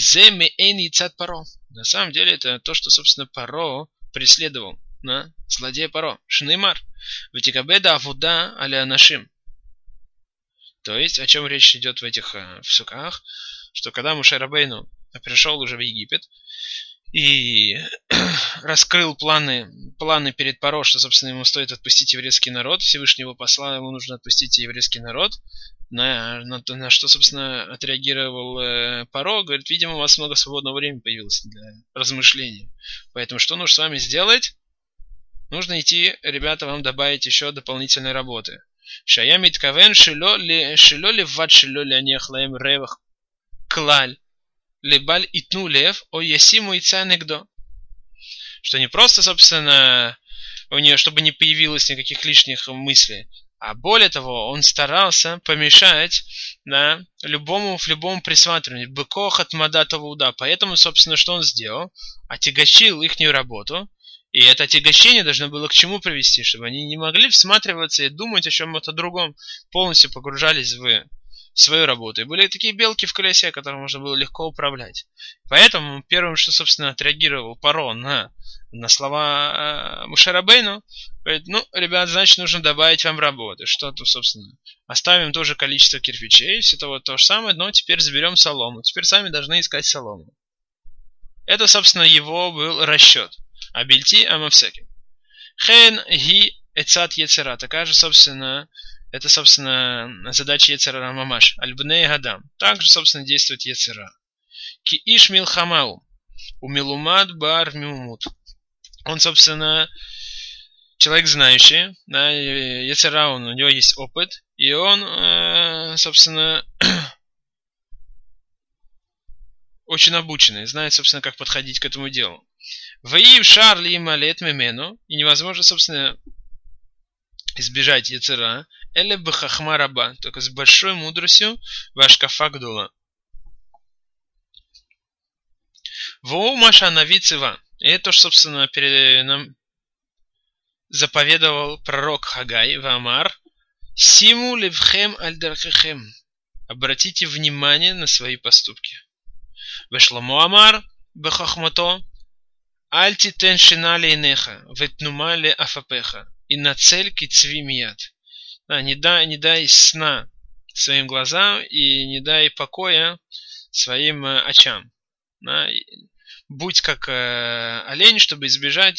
на самом деле, это то, что, собственно, Паро преследовал. Да? Злодей Паро. Шнеймар. Ватикабеда авуда аля нашим. То есть, о чем речь идет в этих псуках, что когда Моше Рабейну пришел уже в Египет и раскрыл планы перед Паро, что, собственно, ему стоит отпустить еврейский народ, Всевышний его послал, ему нужно отпустить еврейский народ, на что, собственно, отреагировал Паро, говорит, видимо, у вас много свободного времени появилось для размышлений. Поэтому что нужно с вами сделать? Нужно идти, ребята, вам добавить еще дополнительной работы. Шая миткавен шило леват шило лянех лаем ревах клаль лебаль итну лев о ясиму ица негдо. Что не просто, собственно, у нее, чтобы не появилось никаких лишних мыслей, а более того, он старался помешать, да, любому присматриванию. Быкох от мадатова уда. Поэтому, собственно, что он сделал? Отягощил ихнюю работу. И это отягощение должно было к чему привести? Чтобы они не могли всматриваться и думать о чем-то другом. Полностью погружались в свою работу. И были такие белки в колесе, которым можно было легко управлять. Поэтому первым, что, собственно, отреагировал Паро на слова Моше Рабейну, говорит, ребят, значит, нужно добавить вам работы. Что-то, собственно, оставим то же количество кирпичей, все то же самое, но теперь заберем солому. Теперь сами должны искать солому. Это, собственно, его был расчет. Абильти амавсеки. Хен ги эцат йецера. Такая же, собственно, это, собственно, задача йецера мамаш. Альбней гадам. Также, собственно, действует йецера. Ки иш милхамау. Умилумад бар миумут. Он, собственно, человек знающий. Да, йецера, у него есть опыт. И он, собственно, очень обученный. Знает, собственно, как подходить к этому делу. Ваив шарли малет мемену. И невозможно, собственно, избежать яцера. Эле бхахма раба. Только с большой мудростью вашкафа гдула. Воу маша навицева. И это, собственно, перед нам заповедовал пророк Хагай Ваамар. Симу левхем альдархехем. Обратите внимание на свои поступки. Вешломо Амар бхахмато. Альти тен шинали инеха, ветнума ле афапеха, и на цель кицви мият. Не дай сна своим глазам и не дай покоя своим очам. Будь как олень, чтобы избежать,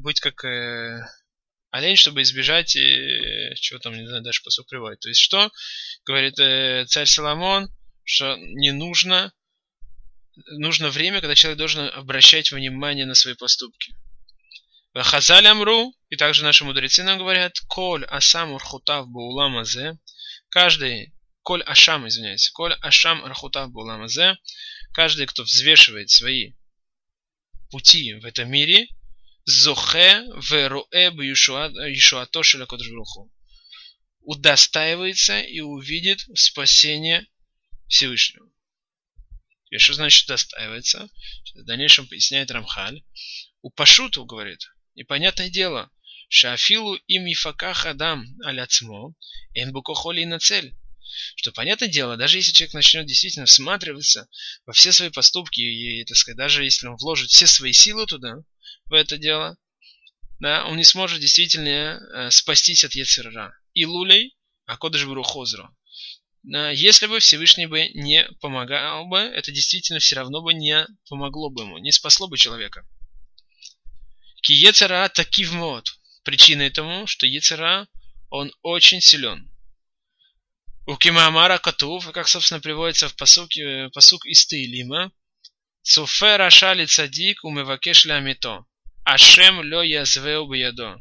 чего там, не знаю, дальше посук приводит. То есть что? Говорит царь Соломон, что не нужно время, когда человек должен обращать внимание на свои поступки. Хазаль амру, и также наши мудрецы нам говорят, коль асам урхутав баулам азе, коль ашам урхутав баулам азе, каждый, кто взвешивает свои пути в этом мире, зохе веруэ б'юшуато шеля кодыш бруху, удостаивается и увидит спасение Всевышнего. И что значит достаивается? В дальнейшем поясняет Рамхаль. У Пашуту, говорит, и понятное дело, шафилу им ифаках адам аляцмо, эн букохоли на цель. Что, понятное дело, даже если человек начнет действительно всматриваться во все свои поступки, и, так сказать, даже если он вложит все свои силы туда, в это дело, да, он не сможет действительно спастись от йецер ара. И лулей, а кодыш брухозро. Если бы Всевышний бы не помогал бы, это действительно все равно бы не помогло бы ему, не спасло бы человека. Ки йецер ара такив мод. Причина этому, что йецер ара, он очень силен. У Кимаамара Катув, как, собственно, приводится в пасук из Теилима, Цуфер ашали цадик умевакеш лямито, ашем лё язвеу биядо.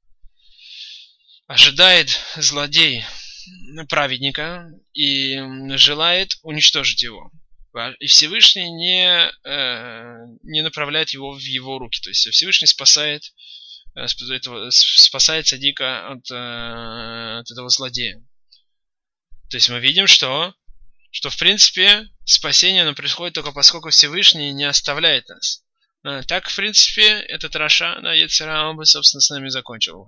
Ожидает злодей праведника и желает уничтожить его. И Всевышний не направляет его в его руки. То есть Всевышний спасает спасает цадика от этого злодея. То есть мы видим, что в принципе спасение оно происходит только поскольку Всевышний не оставляет нас. Так, в принципе, этот Раша, Йецер Ара, он бы, собственно, с нами закончил.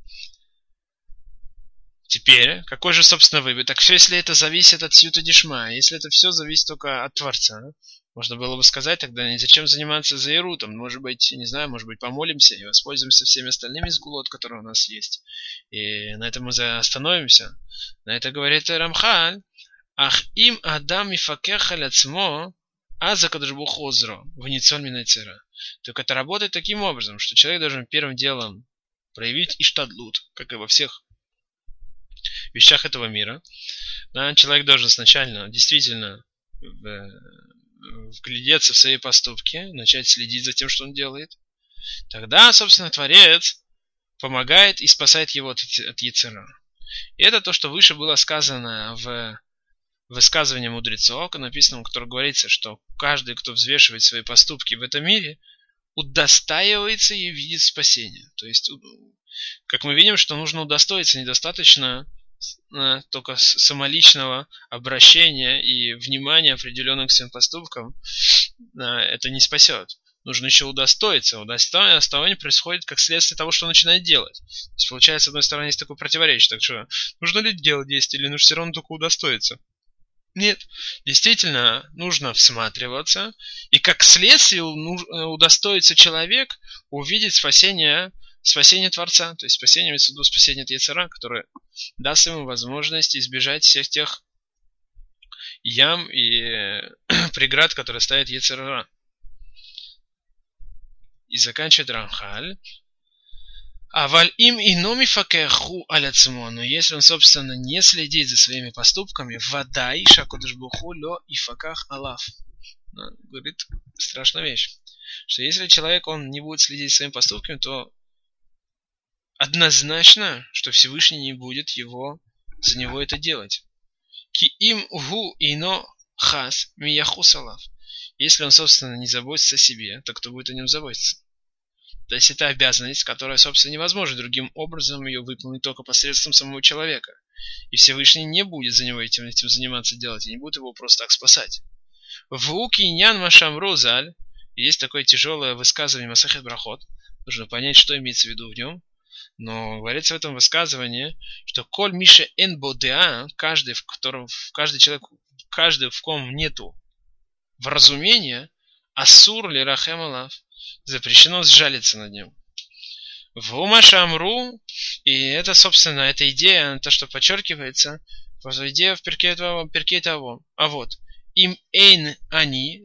Теперь, какой же, собственно, выбор? Так что, если это зависит от Сьюта Дишма, если это все зависит только от Творца, можно было бы сказать тогда, зачем заниматься Заирутом? Может быть, не знаю, может быть, помолимся и воспользуемся всеми остальными сгулот, которые у нас есть. И на этом мы остановимся. На это говорит Рамхаль. Ах им адам мифакех аль ацмо, а за кадржбу хозро, в ницоль минайцера. Только это работает таким образом, что человек должен первым делом проявить иштадлут, как и во всех вещах этого мира. Да, человек должен сначала действительно вглядеться в свои поступки, начать следить за тем, что он делает. Тогда, собственно, Творец помогает и спасает его от Йецер-ара. И это то, что выше было сказано в высказывании мудрецов, написанном, в котором говорится, что каждый, кто взвешивает свои поступки в этом мире, удостаивается и видит спасение. То есть, как мы видим, что нужно удостоиться, недостаточно только самоличного обращения и внимания определенным к своим поступкам, это не спасет. Нужно еще удостоиться. Удостоение происходит как следствие того, что он начинает делать. То есть, получается, с одной стороны, есть такое противоречие. Так что, нужно ли делать действие, или нужно все равно только удостоиться? Нет. Действительно, нужно всматриваться. И как следствие удостоится человек увидеть спасение Творца. То есть, спасение, имеется в виду спасение от Йецер-ара, которое даст ему возможность избежать всех тех ям и преград, которые ставит Йецер-ара. И заканчивает Рамхаль. Аваль им иноми факеху аляцмо. Но если он, собственно, не следит за своими поступками, вадай шакодышбуху ло и факах алаф. Говорит страшная вещь. Что если человек, он не будет следить за своими поступками, то однозначно, что Всевышний не будет за него это делать. Ки им гу ино хас мияху салав. Если он, собственно, не заботится о себе, то кто будет о нем заботиться? То есть это обязанность, которая, собственно, невозможно другим образом ее выполнить только посредством самого человека. И Всевышний не будет за него этим заниматься делать, и не будет его просто так спасать. В Укиньян Машам Розаль есть такое тяжелое высказывание Масехет Брахот. Нужно понять, что имеется в виду в нем. Но говорится в этом высказывании, что коль мише эн бодеа, каждый человек, каждый в ком нету вразумения, асур ли рахем алав, запрещено сжалиться над ним. В Умашамру, и это, собственно, эта идея, то, что подчеркивается, идея в перке того. А вот, им эйн они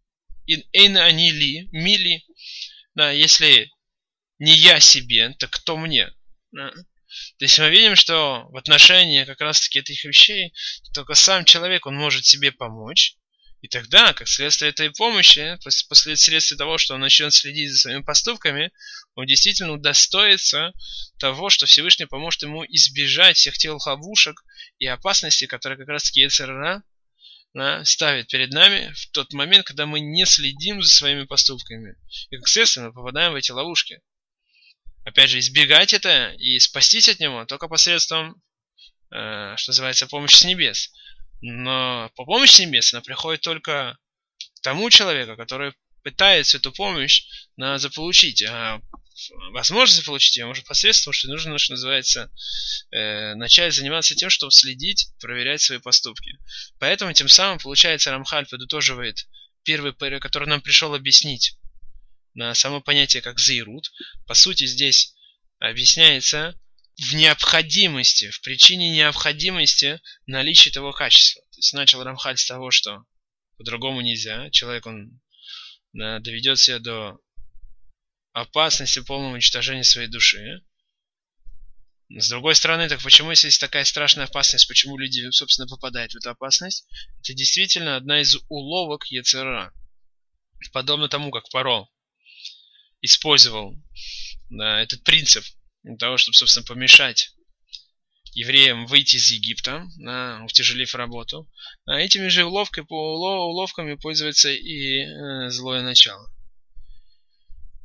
ли, мили, да, если не я себе, то кто мне? Да. То есть мы видим, что в отношении как раз-таки этих вещей только сам человек, он может себе помочь. И тогда, как следствие этой помощи, после следствия того, что он начнет следить за своими поступками, он действительно удостоится того, что Всевышний поможет ему избежать всех тех ловушек и опасностей, которые как раз-таки Йецер-ара ставит перед нами в тот момент, когда мы не следим за своими поступками. И, как следствие, мы попадаем в эти ловушки. Опять же, избегать это и спастись от него только посредством, что называется, помощи с небес. Но по помощи с небес она приходит только тому человеку, который пытается эту помощь заполучить. А возможность заполучить ее может посредством, что нужно, что называется, начать заниматься тем, чтобы следить, проверять свои поступки. Поэтому тем самым, получается, Рамхаль подытоживает первый пэрэ, который нам пришел объяснить на само понятие как заирут. По сути, здесь объясняется в необходимости, в причине необходимости наличия того качества. То есть начал Рамхаль с того, что по-другому нельзя. Человек, он доведет себя до опасности полного уничтожения своей души. Но с другой стороны, так почему, если есть такая страшная опасность, почему люди, собственно, попадают в эту опасность? Это действительно одна из уловок Йецер-ара. Подобно тому, как Паро использовал этот принцип для того, чтобы, собственно, помешать евреям выйти из Египта, утяжелив работу. А этими же уловками пользуется и злое начало.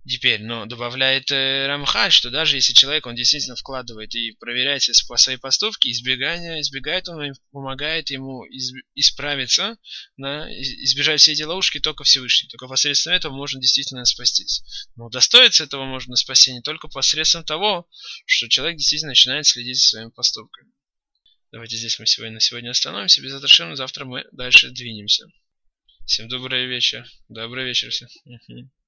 Теперь, но добавляет Рамхаль, что даже если человек, он действительно вкладывает и проверяет свои поступки, избегает он, помогает ему исправиться, да, избежать все эти ловушки только Всевышний. Только посредством этого можно действительно спастись. Но удостоиться этого можно спастись не только посредством того, что человек действительно начинает следить за своими поступками. Давайте здесь мы на сегодня остановимся. Без завтра мы дальше двинемся. Всем добрый вечер. Добрый вечер всем.